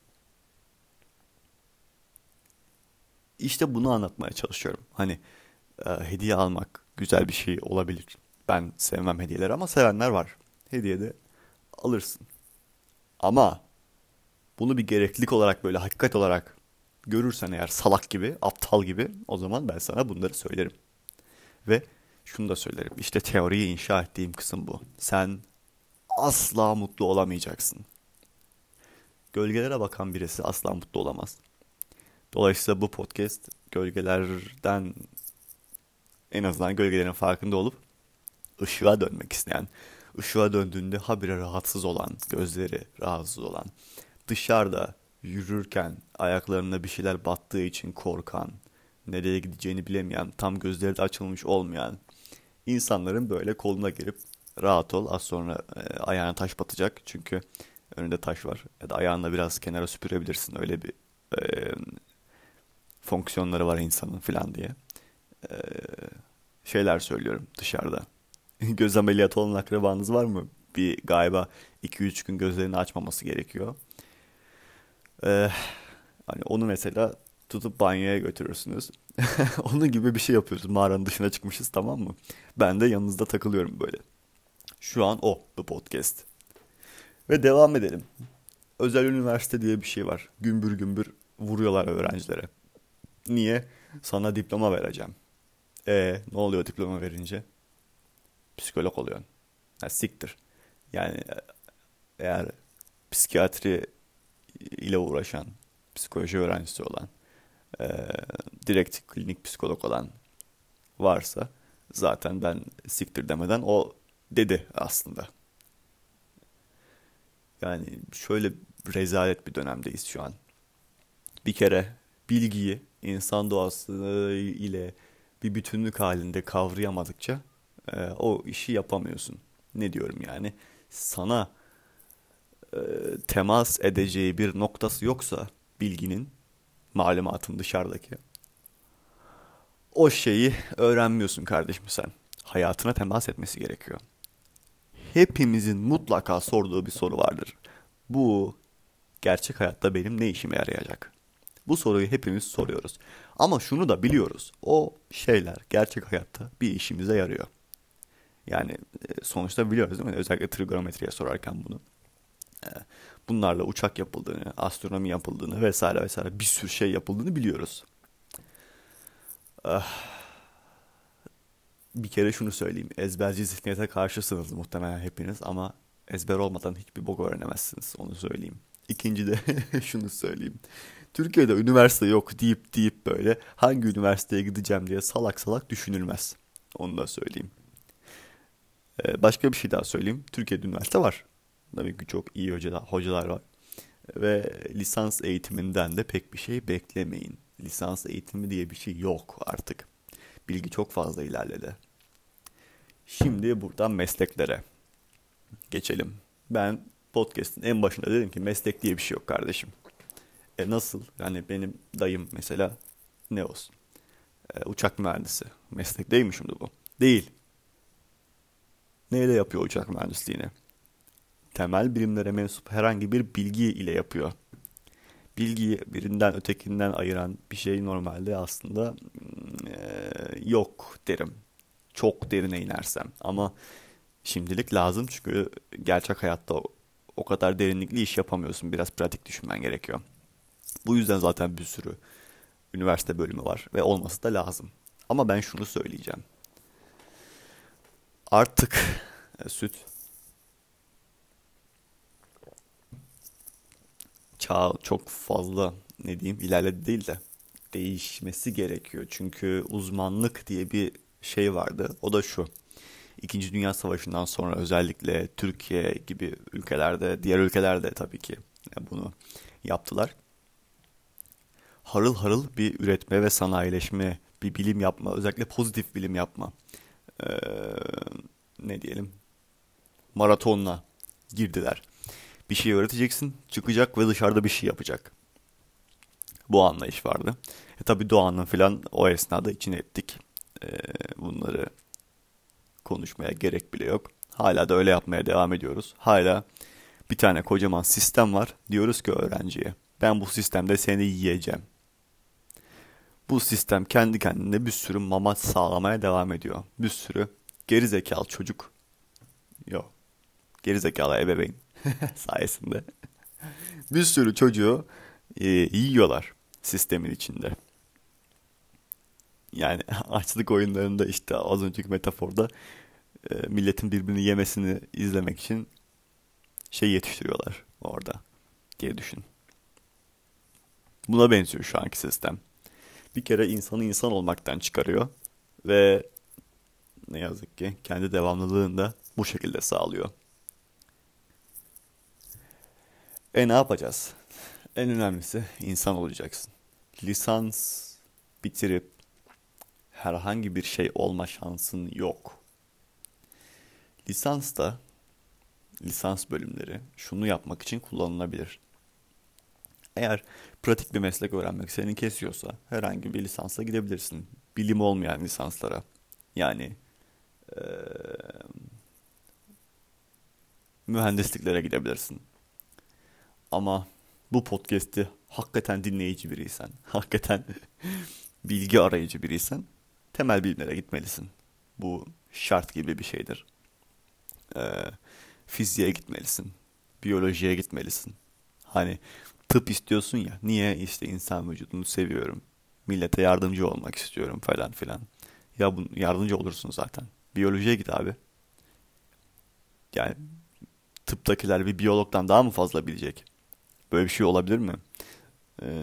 A: İşte bunu anlatmaya çalışıyorum. Hani hediye almak güzel bir şey olabilir. Ben sevmem hediyeleri ama sevenler var. Hediye de alırsın. Ama bunu bir gereklilik olarak, böyle hakikat olarak görürsen eğer, salak gibi, aptal gibi, o zaman ben sana bunları söylerim. Ve şunu da söylerim. İşte teoriyi inşa ettiğim kısım bu. Sen asla mutlu olamayacaksın. Gölgelere bakan birisi asla mutlu olamaz. Dolayısıyla bu podcast gölgelerden, en azından gölgelerin farkında olup ışığa dönmek isteyen, ışığa döndüğünde habire rahatsız olan, gözleri rahatsız olan, dışarıda yürürken ayaklarına bir şeyler battığı için korkan, nereye gideceğini bilemeyen, tam gözleri de açılmış olmayan insanların böyle koluna girip rahat ol, az sonra ayağına taş batacak çünkü önünde taş var, ya da ayağınla biraz kenara süpürebilirsin, öyle bir e, fonksiyonları var insanın filan diye e, şeyler söylüyorum dışarıda. Göz ameliyatı olan akrabanız var mı? Bir galiba 2-3 gün gözlerini açmaması gerekiyor. Ee, Hani onu mesela tutup banyoya götürürsünüz. Onun gibi bir şey yapıyoruz. Mağaranın dışına çıkmışız, tamam mı? Ben de yanınızda takılıyorum böyle. Şu an o bu podcast. Ve devam edelim. Özel üniversite diye bir şey var. Gümbür gümbür vuruyorlar öğrencilere. Niye? Sana diploma vereceğim. Ne oluyor diploma verince? Psikolog oluyorsun. Ha, siktir. Yani eğer psikiyatri ile uğraşan, psikoloji öğrencisi olan, eee, direkt klinik psikolog olan varsa zaten ben siktir demeden o dedi aslında. Yani şöyle rezalet bir dönemdeyiz şu an. Bir kere bilgiyi insan doğası ile bir bütünlük halinde kavrayamadıkça o işi yapamıyorsun. Ne diyorum yani? Sana temas edeceği bir noktası yoksa bilginin, malumatın dışarıdaki, o şeyi öğrenmiyorsun kardeşim sen. Hayatına temas etmesi gerekiyor. Hepimizin mutlaka sorduğu bir soru vardır. Bu gerçek hayatta benim ne işime yarayacak? Bu soruyu hepimiz soruyoruz. Ama şunu da biliyoruz. O şeyler gerçek hayatta bir işimize yarıyor. Yani sonuçta biliyoruz değil mi? Özellikle trigonometriye sorarken bunu. E, Bunlarla uçak yapıldığını, astronomi yapıldığını vesaire vesaire bir sürü şey yapıldığını biliyoruz. Ah, bir kere şunu söyleyeyim. Ezberci zihniyete karşısınız muhtemelen hepiniz ama ezber olmadan hiçbir bok öğrenemezsiniz. Onu söyleyeyim. İkinci de şunu söyleyeyim. Türkiye'de üniversite yok deyip böyle hangi üniversiteye gideceğim diye salak salak düşünülmez. Onu da söyleyeyim. Başka bir şey daha söyleyeyim. Türkiye'de üniversite var. Tabii ki çok iyi hocalar var. Ve lisans eğitiminden de pek bir şey beklemeyin. Lisans eğitimi diye bir şey yok artık. Bilgi çok fazla ilerledi. Şimdi buradan mesleklere geçelim. Ben podcast'in en başında dedim ki meslek diye bir şey yok kardeşim. Nasıl? Yani benim dayım mesela ne olsun? Uçak mühendisi. Meslek değil mi şimdi bu? Değil. Neyle yapıyor uçak mühendisliğini? Temel bilimlere mensup herhangi bir bilgi ile yapıyor. Bilgiyi birinden ötekinden ayıran bir şey normalde aslında yok derim. Çok derine inersem. Ama şimdilik lazım çünkü gerçek hayatta o kadar derinlikli iş yapamıyorsun. Biraz pratik düşünmen gerekiyor. Bu yüzden zaten bir sürü üniversite bölümü var ve olması da lazım. Ama ben şunu söyleyeceğim. Artık süt çağı çok fazla ne diyeyim ilerledi değil de değişmesi gerekiyor. Çünkü uzmanlık diye bir şey vardı. O da şu. İkinci Dünya Savaşı'ndan sonra özellikle Türkiye gibi ülkelerde, diğer ülkelerde tabii ki bunu yaptılar. Harıl harıl bir üretme ve sanayileşme, bir bilim yapma, özellikle pozitif bilim yapma, ee, ne diyelim, maratonla girdiler. Bir şey öğreteceksin, çıkacak ve dışarıda bir şey yapacak. Bu anlayış vardı. Tabii Doğan'ın filan o esnada içine ettik. Bunları konuşmaya gerek bile yok. Hala da öyle yapmaya devam ediyoruz. Hala bir tane kocaman sistem var. Diyoruz ki öğrenciye, ben bu sistemde seni yiyeceğim. Bu sistem kendi kendine bir sürü mama sağlamaya devam ediyor. Bir sürü gerizekalı çocuk, yok, gerizekalı ebeveyn sayesinde bir sürü çocuğu yiyorlar sistemin içinde. Yani açlık oyunlarında işte az önceki metaforda milletin birbirini yemesini izlemek için şey yetiştiriyorlar orada diye düşün. Buna benziyor şu anki sistem. Bir kere insanı insan olmaktan çıkarıyor ve ne yazık ki kendi devamlılığını da bu şekilde sağlıyor. Ne yapacağız? En önemlisi insan olacaksın. Lisans bitirip herhangi bir şey olma şansın yok. Lisans da lisans bölümleri şunu yapmak için kullanılabilir. Eğer pratik bir meslek öğrenmek seni kesiyorsa herhangi bir lisansa gidebilirsin. Bilim olmayan lisanslara. Yani eee, mühendisliklere gidebilirsin. Ama bu podcast'i hakikaten dinleyici biriysen, hakikaten bilgi arayıcı biriysen temel bilimlere gitmelisin. Bu şart gibi bir şeydir. Eee, Fiziğe gitmelisin. Biyolojiye gitmelisin. Hani tıp istiyorsun ya. Niye? İşte insan vücudunu seviyorum. Millete yardımcı olmak istiyorum falan filan. Ya bu, yardımcı olursun zaten. Biyolojiye git abi. Yani tıptakiler bir biyologdan daha mı fazla bilecek? Böyle bir şey olabilir mi? Ee,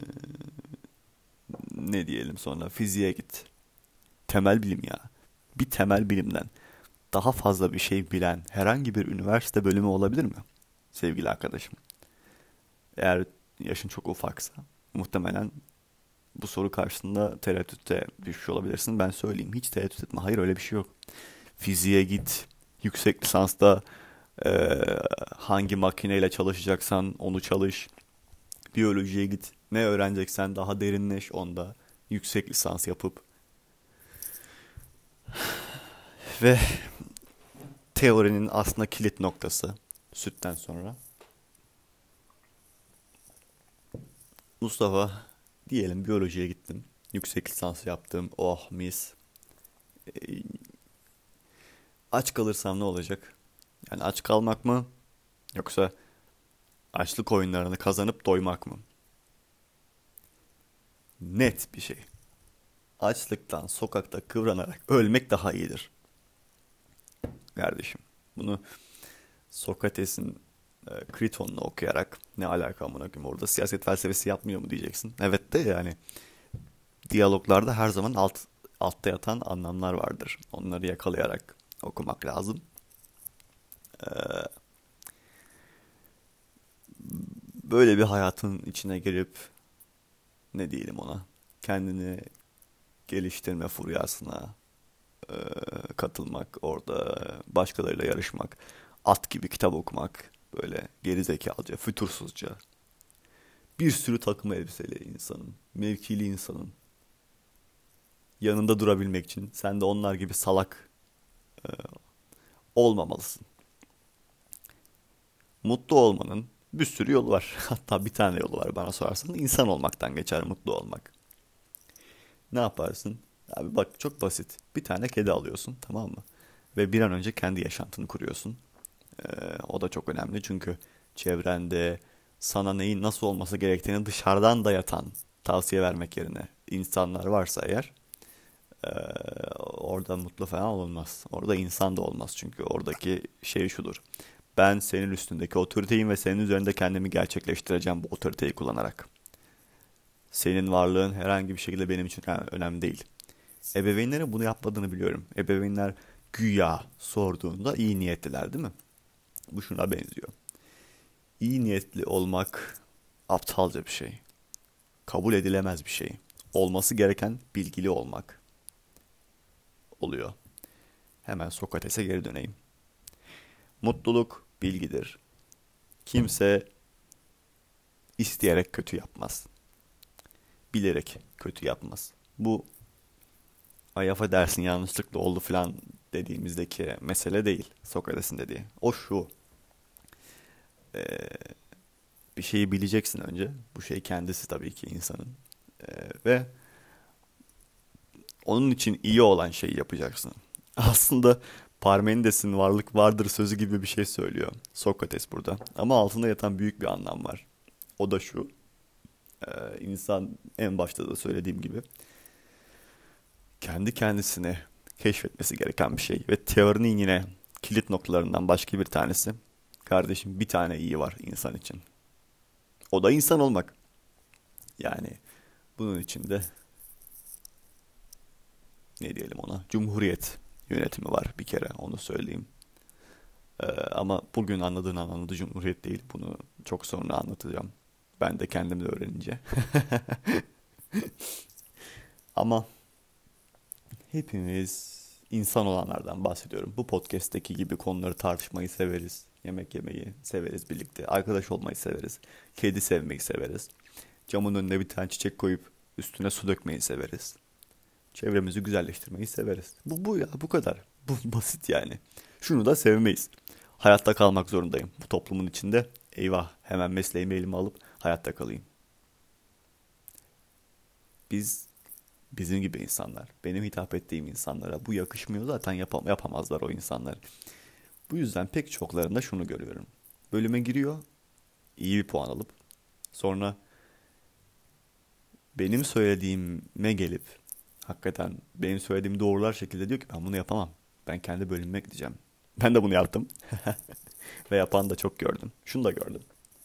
A: Ne diyelim sonra? Fiziğe git. Temel bilim ya. Bir temel bilimden daha fazla bir şey bilen herhangi bir üniversite bölümü olabilir mi? Sevgili arkadaşım. Eğer yaşın çok ufaksa muhtemelen bu soru karşısında tereddütte düşmüş olabilirsin. Ben söyleyeyim. Hiç tereddüt etme. Hayır, öyle bir şey yok. Fiziğe git. Yüksek lisansta hangi makineyle çalışacaksan onu çalış. Biyolojiye git. Ne öğreneceksen daha derinleş onda. Yüksek lisans yapıp. Ve teorinin aslında kilit noktası sütten sonra. Mustafa, diyelim biyolojiye gittim. Yüksek lisans yaptım. Oh mis. E, Aç kalırsam ne olacak? Yani aç kalmak mı? Yoksa açlık oyunlarını kazanıp doymak mı? Net bir şey. Açlıktan sokakta kıvranarak ölmek daha iyidir kardeşim. Bunu Sokrates'in Kriton'unu okuyarak ne alaka amına koyayım, orada siyaset felsefesi yapmıyor mu diyeceksin. Evet de yani diyaloglarda her zaman altta yatan anlamlar vardır. Onları yakalayarak okumak lazım. Böyle bir hayatın içine girip ne diyelim ona, kendini geliştirme furyasına e, katılmak, orada başkalarıyla yarışmak, at gibi kitap okumak, böyle gerizekalıca, fütursuzca, bir sürü takım elbiseli insanın, mevkili insanın yanında durabilmek için sen de onlar gibi salak olmamalısın. Mutlu olmanın bir sürü yolu var. Hatta bir tane yolu var bana sorarsan. İnsan olmaktan geçer mutlu olmak. Ne yaparsın? Abi bak, çok basit. Bir tane kedi alıyorsun, tamam mı? Ve bir an önce kendi yaşantını kuruyorsun. O da çok önemli çünkü çevrende sana neyin nasıl olması gerektiğini dışarıdan dayatan, tavsiye vermek yerine insanlar varsa eğer Ee, Orada mutlu falan olunmaz. Orada insan da olmaz çünkü oradaki şey şudur. Ben senin üstündeki otoriteyim ve senin üzerinde kendimi gerçekleştireceğim bu otoriteyi kullanarak. Senin varlığın herhangi bir şekilde benim için önemli değil. Ebeveynlerin bunu yapmadığını biliyorum. Ebeveynler güya sorduğunda iyi niyetliler değil mi? Bu şuna benziyor. İyi niyetli olmak aptalca bir şey. Kabul edilemez bir şey. Olması gereken bilgili olmak oluyor. Hemen Sokrates'e geri döneyim. Mutluluk bilgidir. Kimse isteyerek kötü yapmaz. Bilerek kötü yapmaz. Bu ay affedersin yanlışlıkla oldu falan dediğimizdeki mesele değil. Sokrates'in dediği. O şu. Bir şeyi bileceksin önce. Bu şey kendisi tabii ki insanın. Ve onun için iyi olan şeyi yapacaksın. Aslında Parmenides'in varlık vardır sözü gibi bir şey söylüyor Sokrates burada. Ama altında yatan büyük bir anlam var. O da şu. İnsan en başta da söylediğim gibi kendi kendisine keşfetmesi gereken bir şey. Ve teorinin yine kilit noktalarından başka bir tanesi. Kardeşim bir tane iyi var insan için. O da insan olmak. Yani bunun içinde ne diyelim ona? Cumhuriyet yönetimi var bir kere onu söyleyeyim. Ama bugün anladığın anlamda Cumhuriyet değil. Bunu çok sonra anlatacağım. Ben de kendim de öğrenince. Ama hepimiz insan olanlardan bahsediyorum. Bu podcast'teki gibi konuları tartışmayı severiz. Yemek yemeyi severiz birlikte. Arkadaş olmayı severiz. Kedi sevmeyi severiz. Camın önüne bir tane çiçek koyup üstüne su dökmeyi severiz. Çevremizi güzelleştirmeyi severiz. Bu ya bu kadar. Bu basit yani. Şunu da sevmeyiz. Hayatta kalmak zorundayım. Bu toplumun içinde eyvah hemen mesleğimi elime alıp hayatta kalayım. Biz bizim gibi insanlar, benim hitap ettiğim insanlara bu yakışmıyor zaten yapamazlar o insanlar. Bu yüzden pek çoklarında şunu görüyorum. Bölüme giriyor, iyi bir puan alıp sonra benim söylediğime gelip hakikaten benim söylediğimi doğrular şekilde diyor ki ben bunu yapamam. Ben kendi bölümüme gideceğim. Ben de bunu yaptım ve yapan da çok gördüm. Şunu da gördüm.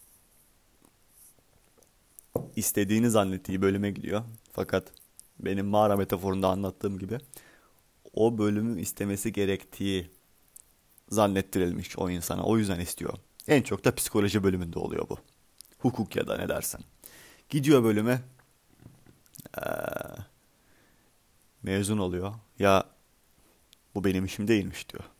A: İstediğini zannettiği bölüme gidiyor. Fakat benim mağara metaforunda anlattığım gibi o bölümü istemesi gerektiği zannettirilmiş o insana. O yüzden istiyor. En çok da psikoloji bölümünde oluyor bu. Hukuk ya da ne dersen. Gidiyor bölüme mezun oluyor. Ya bu benim işim değilmiş diyor.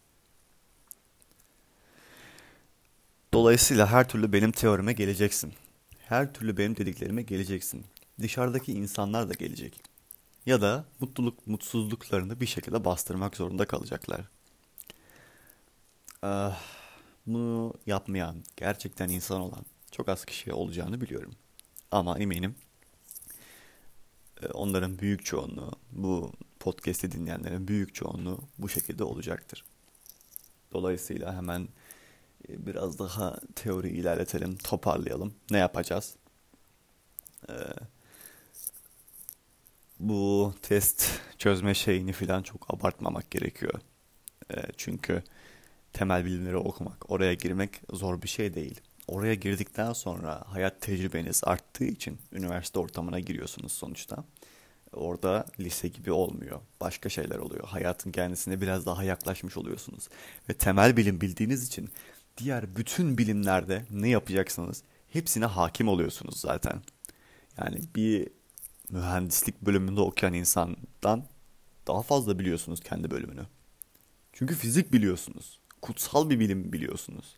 A: Dolayısıyla her türlü benim teorime geleceksin. Her türlü benim dediklerime geleceksin. Dışarıdaki insanlar da gelecek. Ya da mutsuzluklarını bir şekilde bastırmak zorunda kalacaklar. Ah, bunu yapmayan, gerçekten insan olan çok az kişi olacağını biliyorum. Ama eminim onların büyük çoğunluğu, bu podcast'i dinleyenlerin büyük çoğunluğu bu şekilde olacaktır. Dolayısıyla hemen biraz daha teori ilerletelim, toparlayalım. Ne yapacağız? Bu test çözme şeyini falan çok abartmamak gerekiyor. Çünkü temel bilimleri okumak, oraya girmek zor bir şey değil. Oraya girdikten sonra hayat tecrübeniz arttığı için üniversite ortamına giriyorsunuz sonuçta. Orada lise gibi olmuyor. Başka şeyler oluyor. Hayatın kendisine biraz daha yaklaşmış oluyorsunuz. Ve temel bilim bildiğiniz için diğer bütün bilimlerde ne yapacaksınız hepsine hakim oluyorsunuz zaten. Yani bir mühendislik bölümünde okuyan insandan daha fazla biliyorsunuz kendi bölümünü. Çünkü fizik biliyorsunuz. Kutsal bir bilim biliyorsunuz.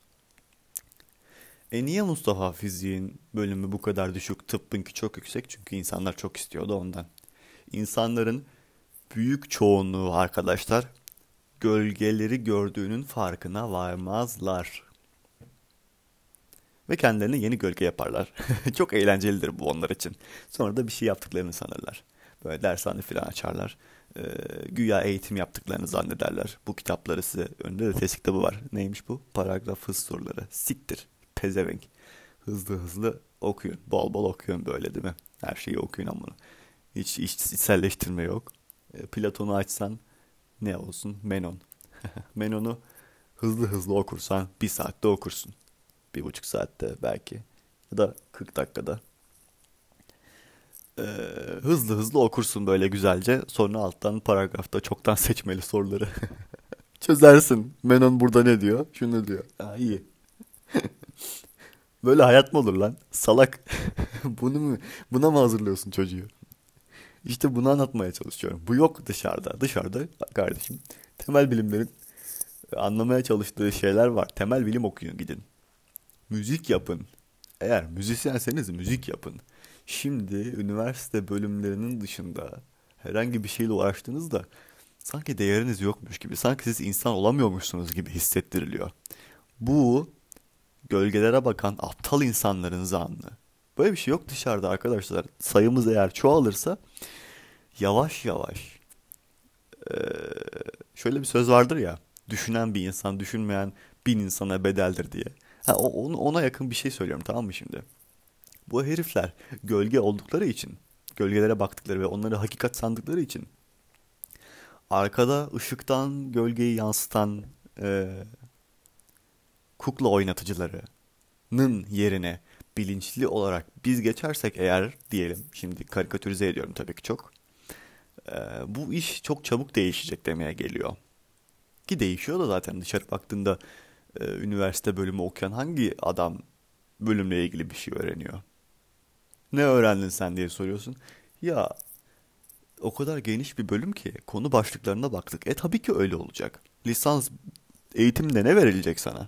A: Niye Mustafa fiziğin bölümü bu kadar düşük, tıbbınki çok yüksek? Çünkü insanlar çok istiyordu ondan. İnsanların büyük çoğunluğu arkadaşlar gölgeleri gördüğünün farkına varmazlar. Ve kendilerine yeni gölge yaparlar. Çok eğlencelidir bu onlar için. Sonra da bir şey yaptıklarını sanırlar. Böyle dershane falan açarlar. Ee, Güya eğitim yaptıklarını zannederler. Bu kitapları size önünde de test kitabı var. Neymiş bu? Paragraf hız soruları. Siktir. Pezevenk. Hızlı hızlı okuyun. Bol bol okuyun böyle değil mi? Her şeyi okuyun ama bunu. Hiç içselleştirme yok. Platon'u açsan ne olsun? Menon. Menon'u hızlı hızlı okursan bir saatte okursun. 1,5 saatte belki. Ya da 40 dakikada. Ee, Hızlı hızlı okursun böyle güzelce. Sonra alttan paragrafta çoktan seçmeli soruları çözersin. Menon burada ne diyor? Şunu diyor. Ha, iyi. Böyle hayat mı olur lan? Salak. Bunu mu, buna mı hazırlıyorsun çocuğu? İşte bunu anlatmaya çalışıyorum. Bu yok dışarıda. Dışarıda bak kardeşim. Temel bilimlerin anlamaya çalıştığı şeyler var. Temel bilim okuyun gidin. Müzik yapın. Eğer müzisyenseniz müzik yapın. Şimdi üniversite bölümlerinin dışında herhangi bir şeyle uğraştığınızda sanki değeriniz yokmuş gibi, sanki siz insan olamıyormuşsunuz gibi hissettiriliyor. Bu gölgelere bakan aptal insanların zammı. Böyle bir şey yok dışarıda arkadaşlar. Sayımız eğer çoğalırsa yavaş yavaş eee, şöyle bir söz vardır ya. Düşünen bir insan düşünmeyen bin insana bedeldir diye. Ha, ona yakın bir şey söylüyorum, tamam mı şimdi? Bu herifler gölge oldukları için, gölgelere baktıkları ve onları hakikat sandıkları için arkada ışıktan gölgeyi yansıtan kukla oynatıcılarının yerine bilinçli olarak biz geçersek eğer diyelim, şimdi karikatürize ediyorum tabii ki çok. Bu iş çok çabuk değişecek demeye geliyor. Ki değişiyor da zaten dışarı baktığında üniversite bölümü okuyan hangi adam bölümle ilgili bir şey öğreniyor? Ne öğrendin sen diye soruyorsun. Ya o kadar geniş bir bölüm ki konu başlıklarına baktık. Tabii ki öyle olacak. Lisans eğitimde ne verilecek sana?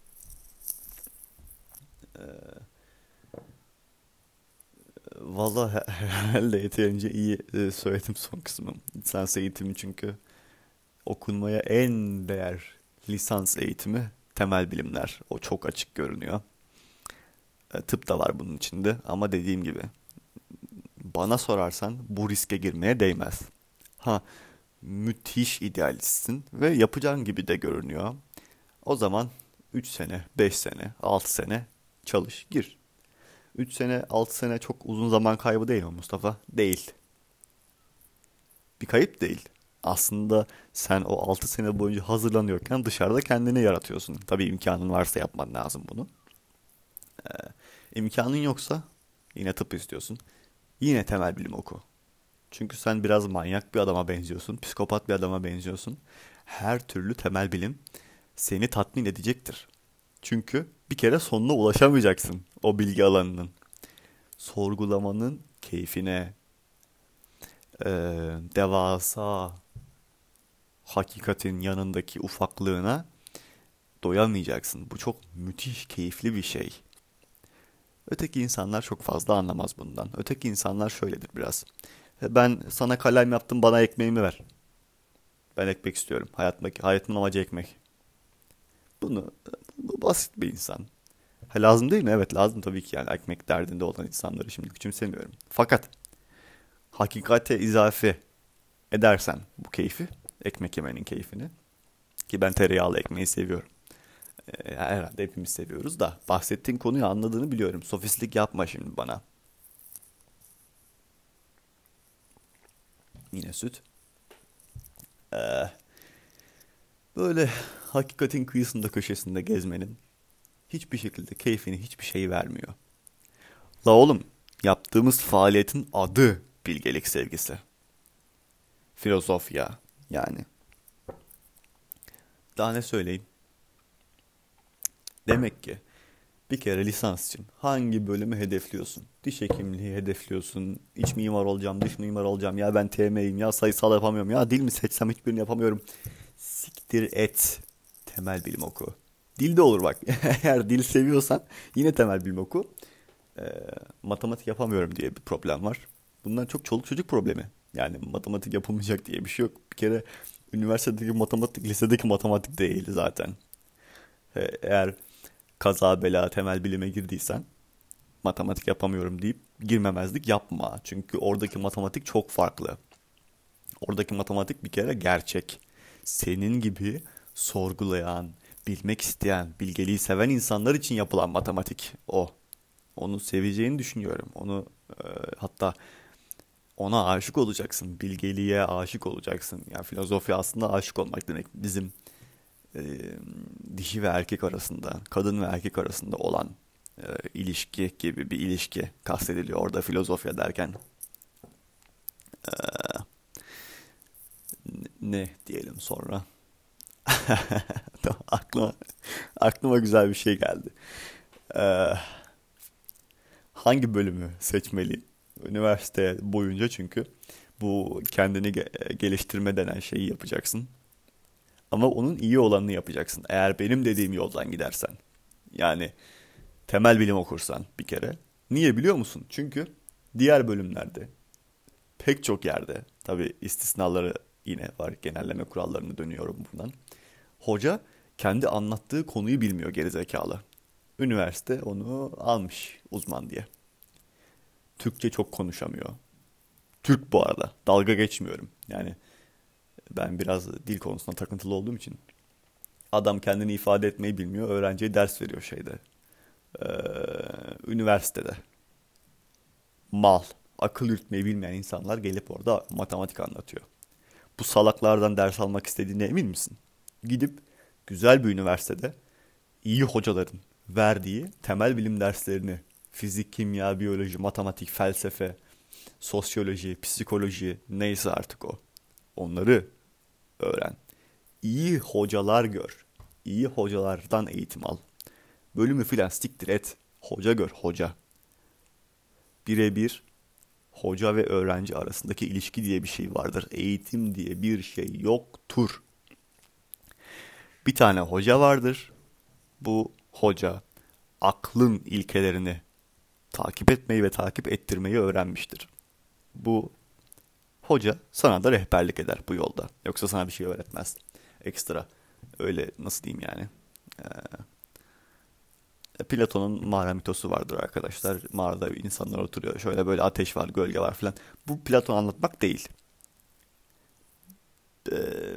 A: Vallahi herhalde yeterince iyi söyledim son kısmı. Lisans eğitimi çünkü okunmaya en değer lisans eğitimi temel bilimler. O çok açık görünüyor. Tıp da var bunun içinde ama dediğim gibi bana sorarsan bu riske girmeye değmez. Ha, müthiş idealistsin ve yapacağın gibi de görünüyor. O zaman 3 sene, 5 sene, 6 sene çalış, gir. 3 sene, 6 sene çok uzun zaman kaybı değil mi Mustafa? Değil. Bir kayıp değil. Aslında sen o 6 sene boyunca hazırlanıyorken dışarıda kendini yaratıyorsun. Tabii imkanın varsa yapman lazım bunu. İmkanın yoksa yine tıp istiyorsun. Yine temel bilim oku. Çünkü sen biraz manyak bir adama benziyorsun, psikopat bir adama benziyorsun. Her türlü temel bilim seni tatmin edecektir. Çünkü bir kere sonuna ulaşamayacaksın o bilgi alanının. Sorgulamanın keyfine, devasa hakikatin yanındaki ufaklığına doyamayacaksın. Bu çok müthiş keyifli bir şey. Öteki insanlar çok fazla anlamaz bundan. Öteki insanlar şöyledir biraz. Ben sana kalem yaptım, bana ekmeğimi ver. Ben ekmek istiyorum. Hayatımın amacı ekmek. Bunu Bu basit bir insan. Ha, lazım değil mi? Evet lazım tabii ki, yani ekmek derdinde olan insanları şimdi küçümsemiyorum. Fakat hakikate izafe edersen bu keyfi, ekmek yemenin keyfini, ki ben tereyağlı ekmeği seviyorum. Herhalde hepimiz seviyoruz da bahsettiğin konuyu anladığını biliyorum. Sofistlik yapma şimdi bana. Yine süt. Ee, Böyle hakikatin kıyısında köşesinde gezmenin hiçbir şekilde keyfini hiçbir şey vermiyor. La oğlum, yaptığımız faaliyetin adı bilgelik sevgisi. Filozofya yani. Daha ne söyleyeyim? Demek ki bir kere lisans için hangi bölümü hedefliyorsun? Diş hekimliği hedefliyorsun. İç mimar olacağım, dış mimar olacağım. Ya ben TM'yim, ya sayısal yapamıyorum. Ya dil mi seçsem hiçbirini yapamıyorum. Siktir et. Temel bilim oku. Dil de olur bak. Eğer dil seviyorsan yine temel bilim oku. Ee, Matematik yapamıyorum diye bir problem var. Bunlar çok çoluk çocuk problemi. Yani matematik yapılmayacak diye bir şey yok. Bir kere üniversitedeki matematik lisedeki matematik değil zaten. Eğer kaza bela temel bilime girdiysen matematik yapamıyorum deyip girmemezlik yapma. Çünkü oradaki matematik çok farklı. Oradaki matematik bir kere gerçek. Senin gibi sorgulayan, bilmek isteyen, bilgeliği seven insanlar için yapılan matematik o. Onu seveceğini düşünüyorum. Hatta Ona aşık olacaksın. Bilgeliğe aşık olacaksın. Yani filozofi aslında aşık olmak demek. Bizim e, dişi ve erkek arasında, kadın ve erkek arasında olan ilişki gibi bir ilişki kastediliyor orada filozofya derken. Ne diyelim sonra? Tamam, aklıma güzel bir şey geldi. Ee, Hangi bölümü seçmeliyim? Üniversite boyunca çünkü bu kendini geliştirme denen şeyi yapacaksın. Ama onun iyi olanını yapacaksın. Eğer benim dediğim yoldan gidersen. Yani temel bilim okursan bir kere. Niye biliyor musun? Çünkü diğer bölümlerde pek çok yerde tabii istisnaları yine var. Genelleme kurallarını dönüyorum buradan. Hoca kendi anlattığı konuyu bilmiyor gerizekalı. Üniversite onu almış uzman diye. Türkçe çok konuşamıyor. Türk bu arada. Dalga geçmiyorum. Yani ben biraz dil konusunda takıntılı olduğum için. Adam kendini ifade etmeyi bilmiyor. Öğrenciye ders veriyor şeyde. Ee, Üniversitede. Mal. Akıl yürütmeyi bilmeyen insanlar gelip orada matematik anlatıyor. Bu salaklardan ders almak istediğine emin misin? Gidip güzel bir üniversitede iyi hocaların verdiği temel bilim derslerini fizik, kimya, biyoloji, matematik, felsefe, sosyoloji, psikoloji neyse artık o. Onları öğren. İyi hocalar gör. İyi hocalardan eğitim al. Bölümü filan siktir et. Hoca gör, hoca. Birebir hoca ve öğrenci arasındaki ilişki diye bir şey vardır. Eğitim diye bir şey yoktur. Bir tane hoca vardır. Bu hoca aklın ilkelerini takip etmeyi ve takip ettirmeyi öğrenmiştir. Bu hoca sana da rehberlik eder bu yolda. Yoksa sana bir şey öğretmez. Ekstra. Öyle nasıl diyeyim yani. Platon'un mağara mitosu vardır arkadaşlar. Mağarada insanlar oturuyor. Şöyle böyle ateş var, gölge var filan. Bu Platon anlatmak değil. Ee,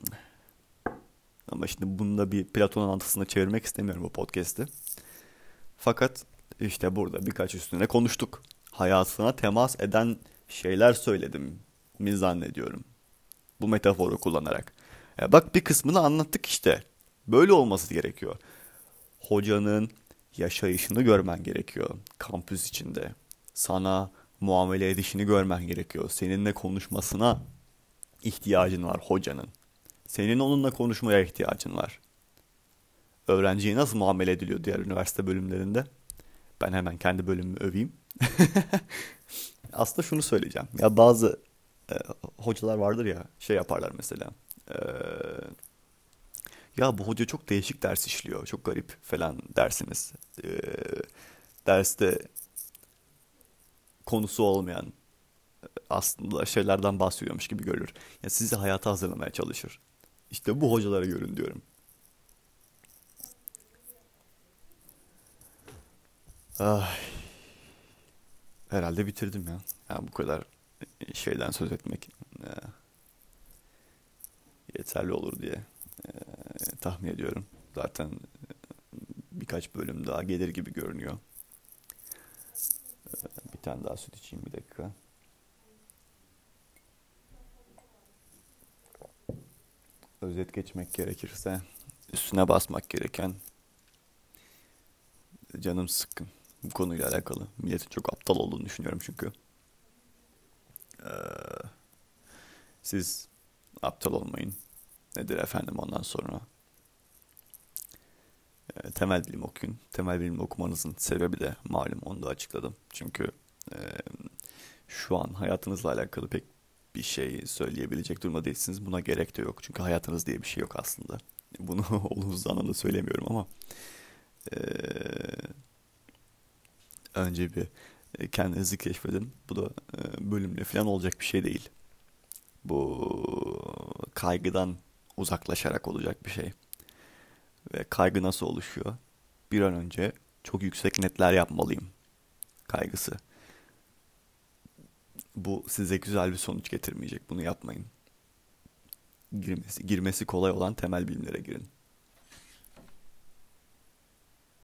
A: Ama şimdi bunu da bir Platon anlatısına çevirmek istemiyorum bu podcast'i. Fakat işte burada birkaç üstüne konuştuk. Hayatına temas eden şeyler söyledim mi zannediyorum. Bu metaforu kullanarak. Bak bir kısmını anlattık işte. Böyle olması gerekiyor. Hocanın yaşayışını görmen gerekiyor kampüs içinde. Sana muamele edişini görmen gerekiyor. Seninle konuşmasına ihtiyacın var hocanın. Senin onunla konuşmaya ihtiyacın var. Öğrenciye nasıl muamele ediliyor diğer üniversite bölümlerinde? Ben hemen kendi bölümümü öveyim. Aslında şunu söyleyeceğim. Ya bazı e, hocalar vardır ya şey yaparlar mesela. E, Ya bu hoca çok değişik ders işliyor. Çok garip falan dersiniz. Derste konusu olmayan aslında şeylerden bahsediyormuş gibi görür. Ya sizi hayata hazırlamaya çalışır. İşte bu hocalara görün diyorum. Ah, herhalde bitirdim ya. Ya bu kadar şeyden söz etmek yeterli olur diye tahmin ediyorum. Zaten birkaç bölüm daha gelir gibi görünüyor. Bir tane daha süt içeyim bir dakika. Özet geçmek gerekirse üstüne basmak gereken canım sıkkın bu konuyla alakalı. Milletin çok aptal olduğunu düşünüyorum çünkü. Siz aptal olmayın. Nedir efendim ondan sonra? Temel bilim okuyun. Temel bilim okumanızın sebebi de malum onu da açıkladım. Çünkü e, şu an hayatınızla alakalı pek bir şey söyleyebilecek durumda değilsiniz. Buna gerek de yok. Çünkü hayatınız diye bir şey yok aslında. Bunu olumsuz anlamda söylemiyorum ama e, önce bir kendinizi keşfedin. Bu da bölümle falan olacak bir şey değil. Bu kaygıdan uzaklaşarak olacak bir şey. Ve kaygı nasıl oluşuyor? Bir an önce çok yüksek netler yapmalıyım kaygısı. Bu size güzel bir sonuç getirmeyecek. Bunu yapmayın. Girmesi kolay olan temel bilimlere girin.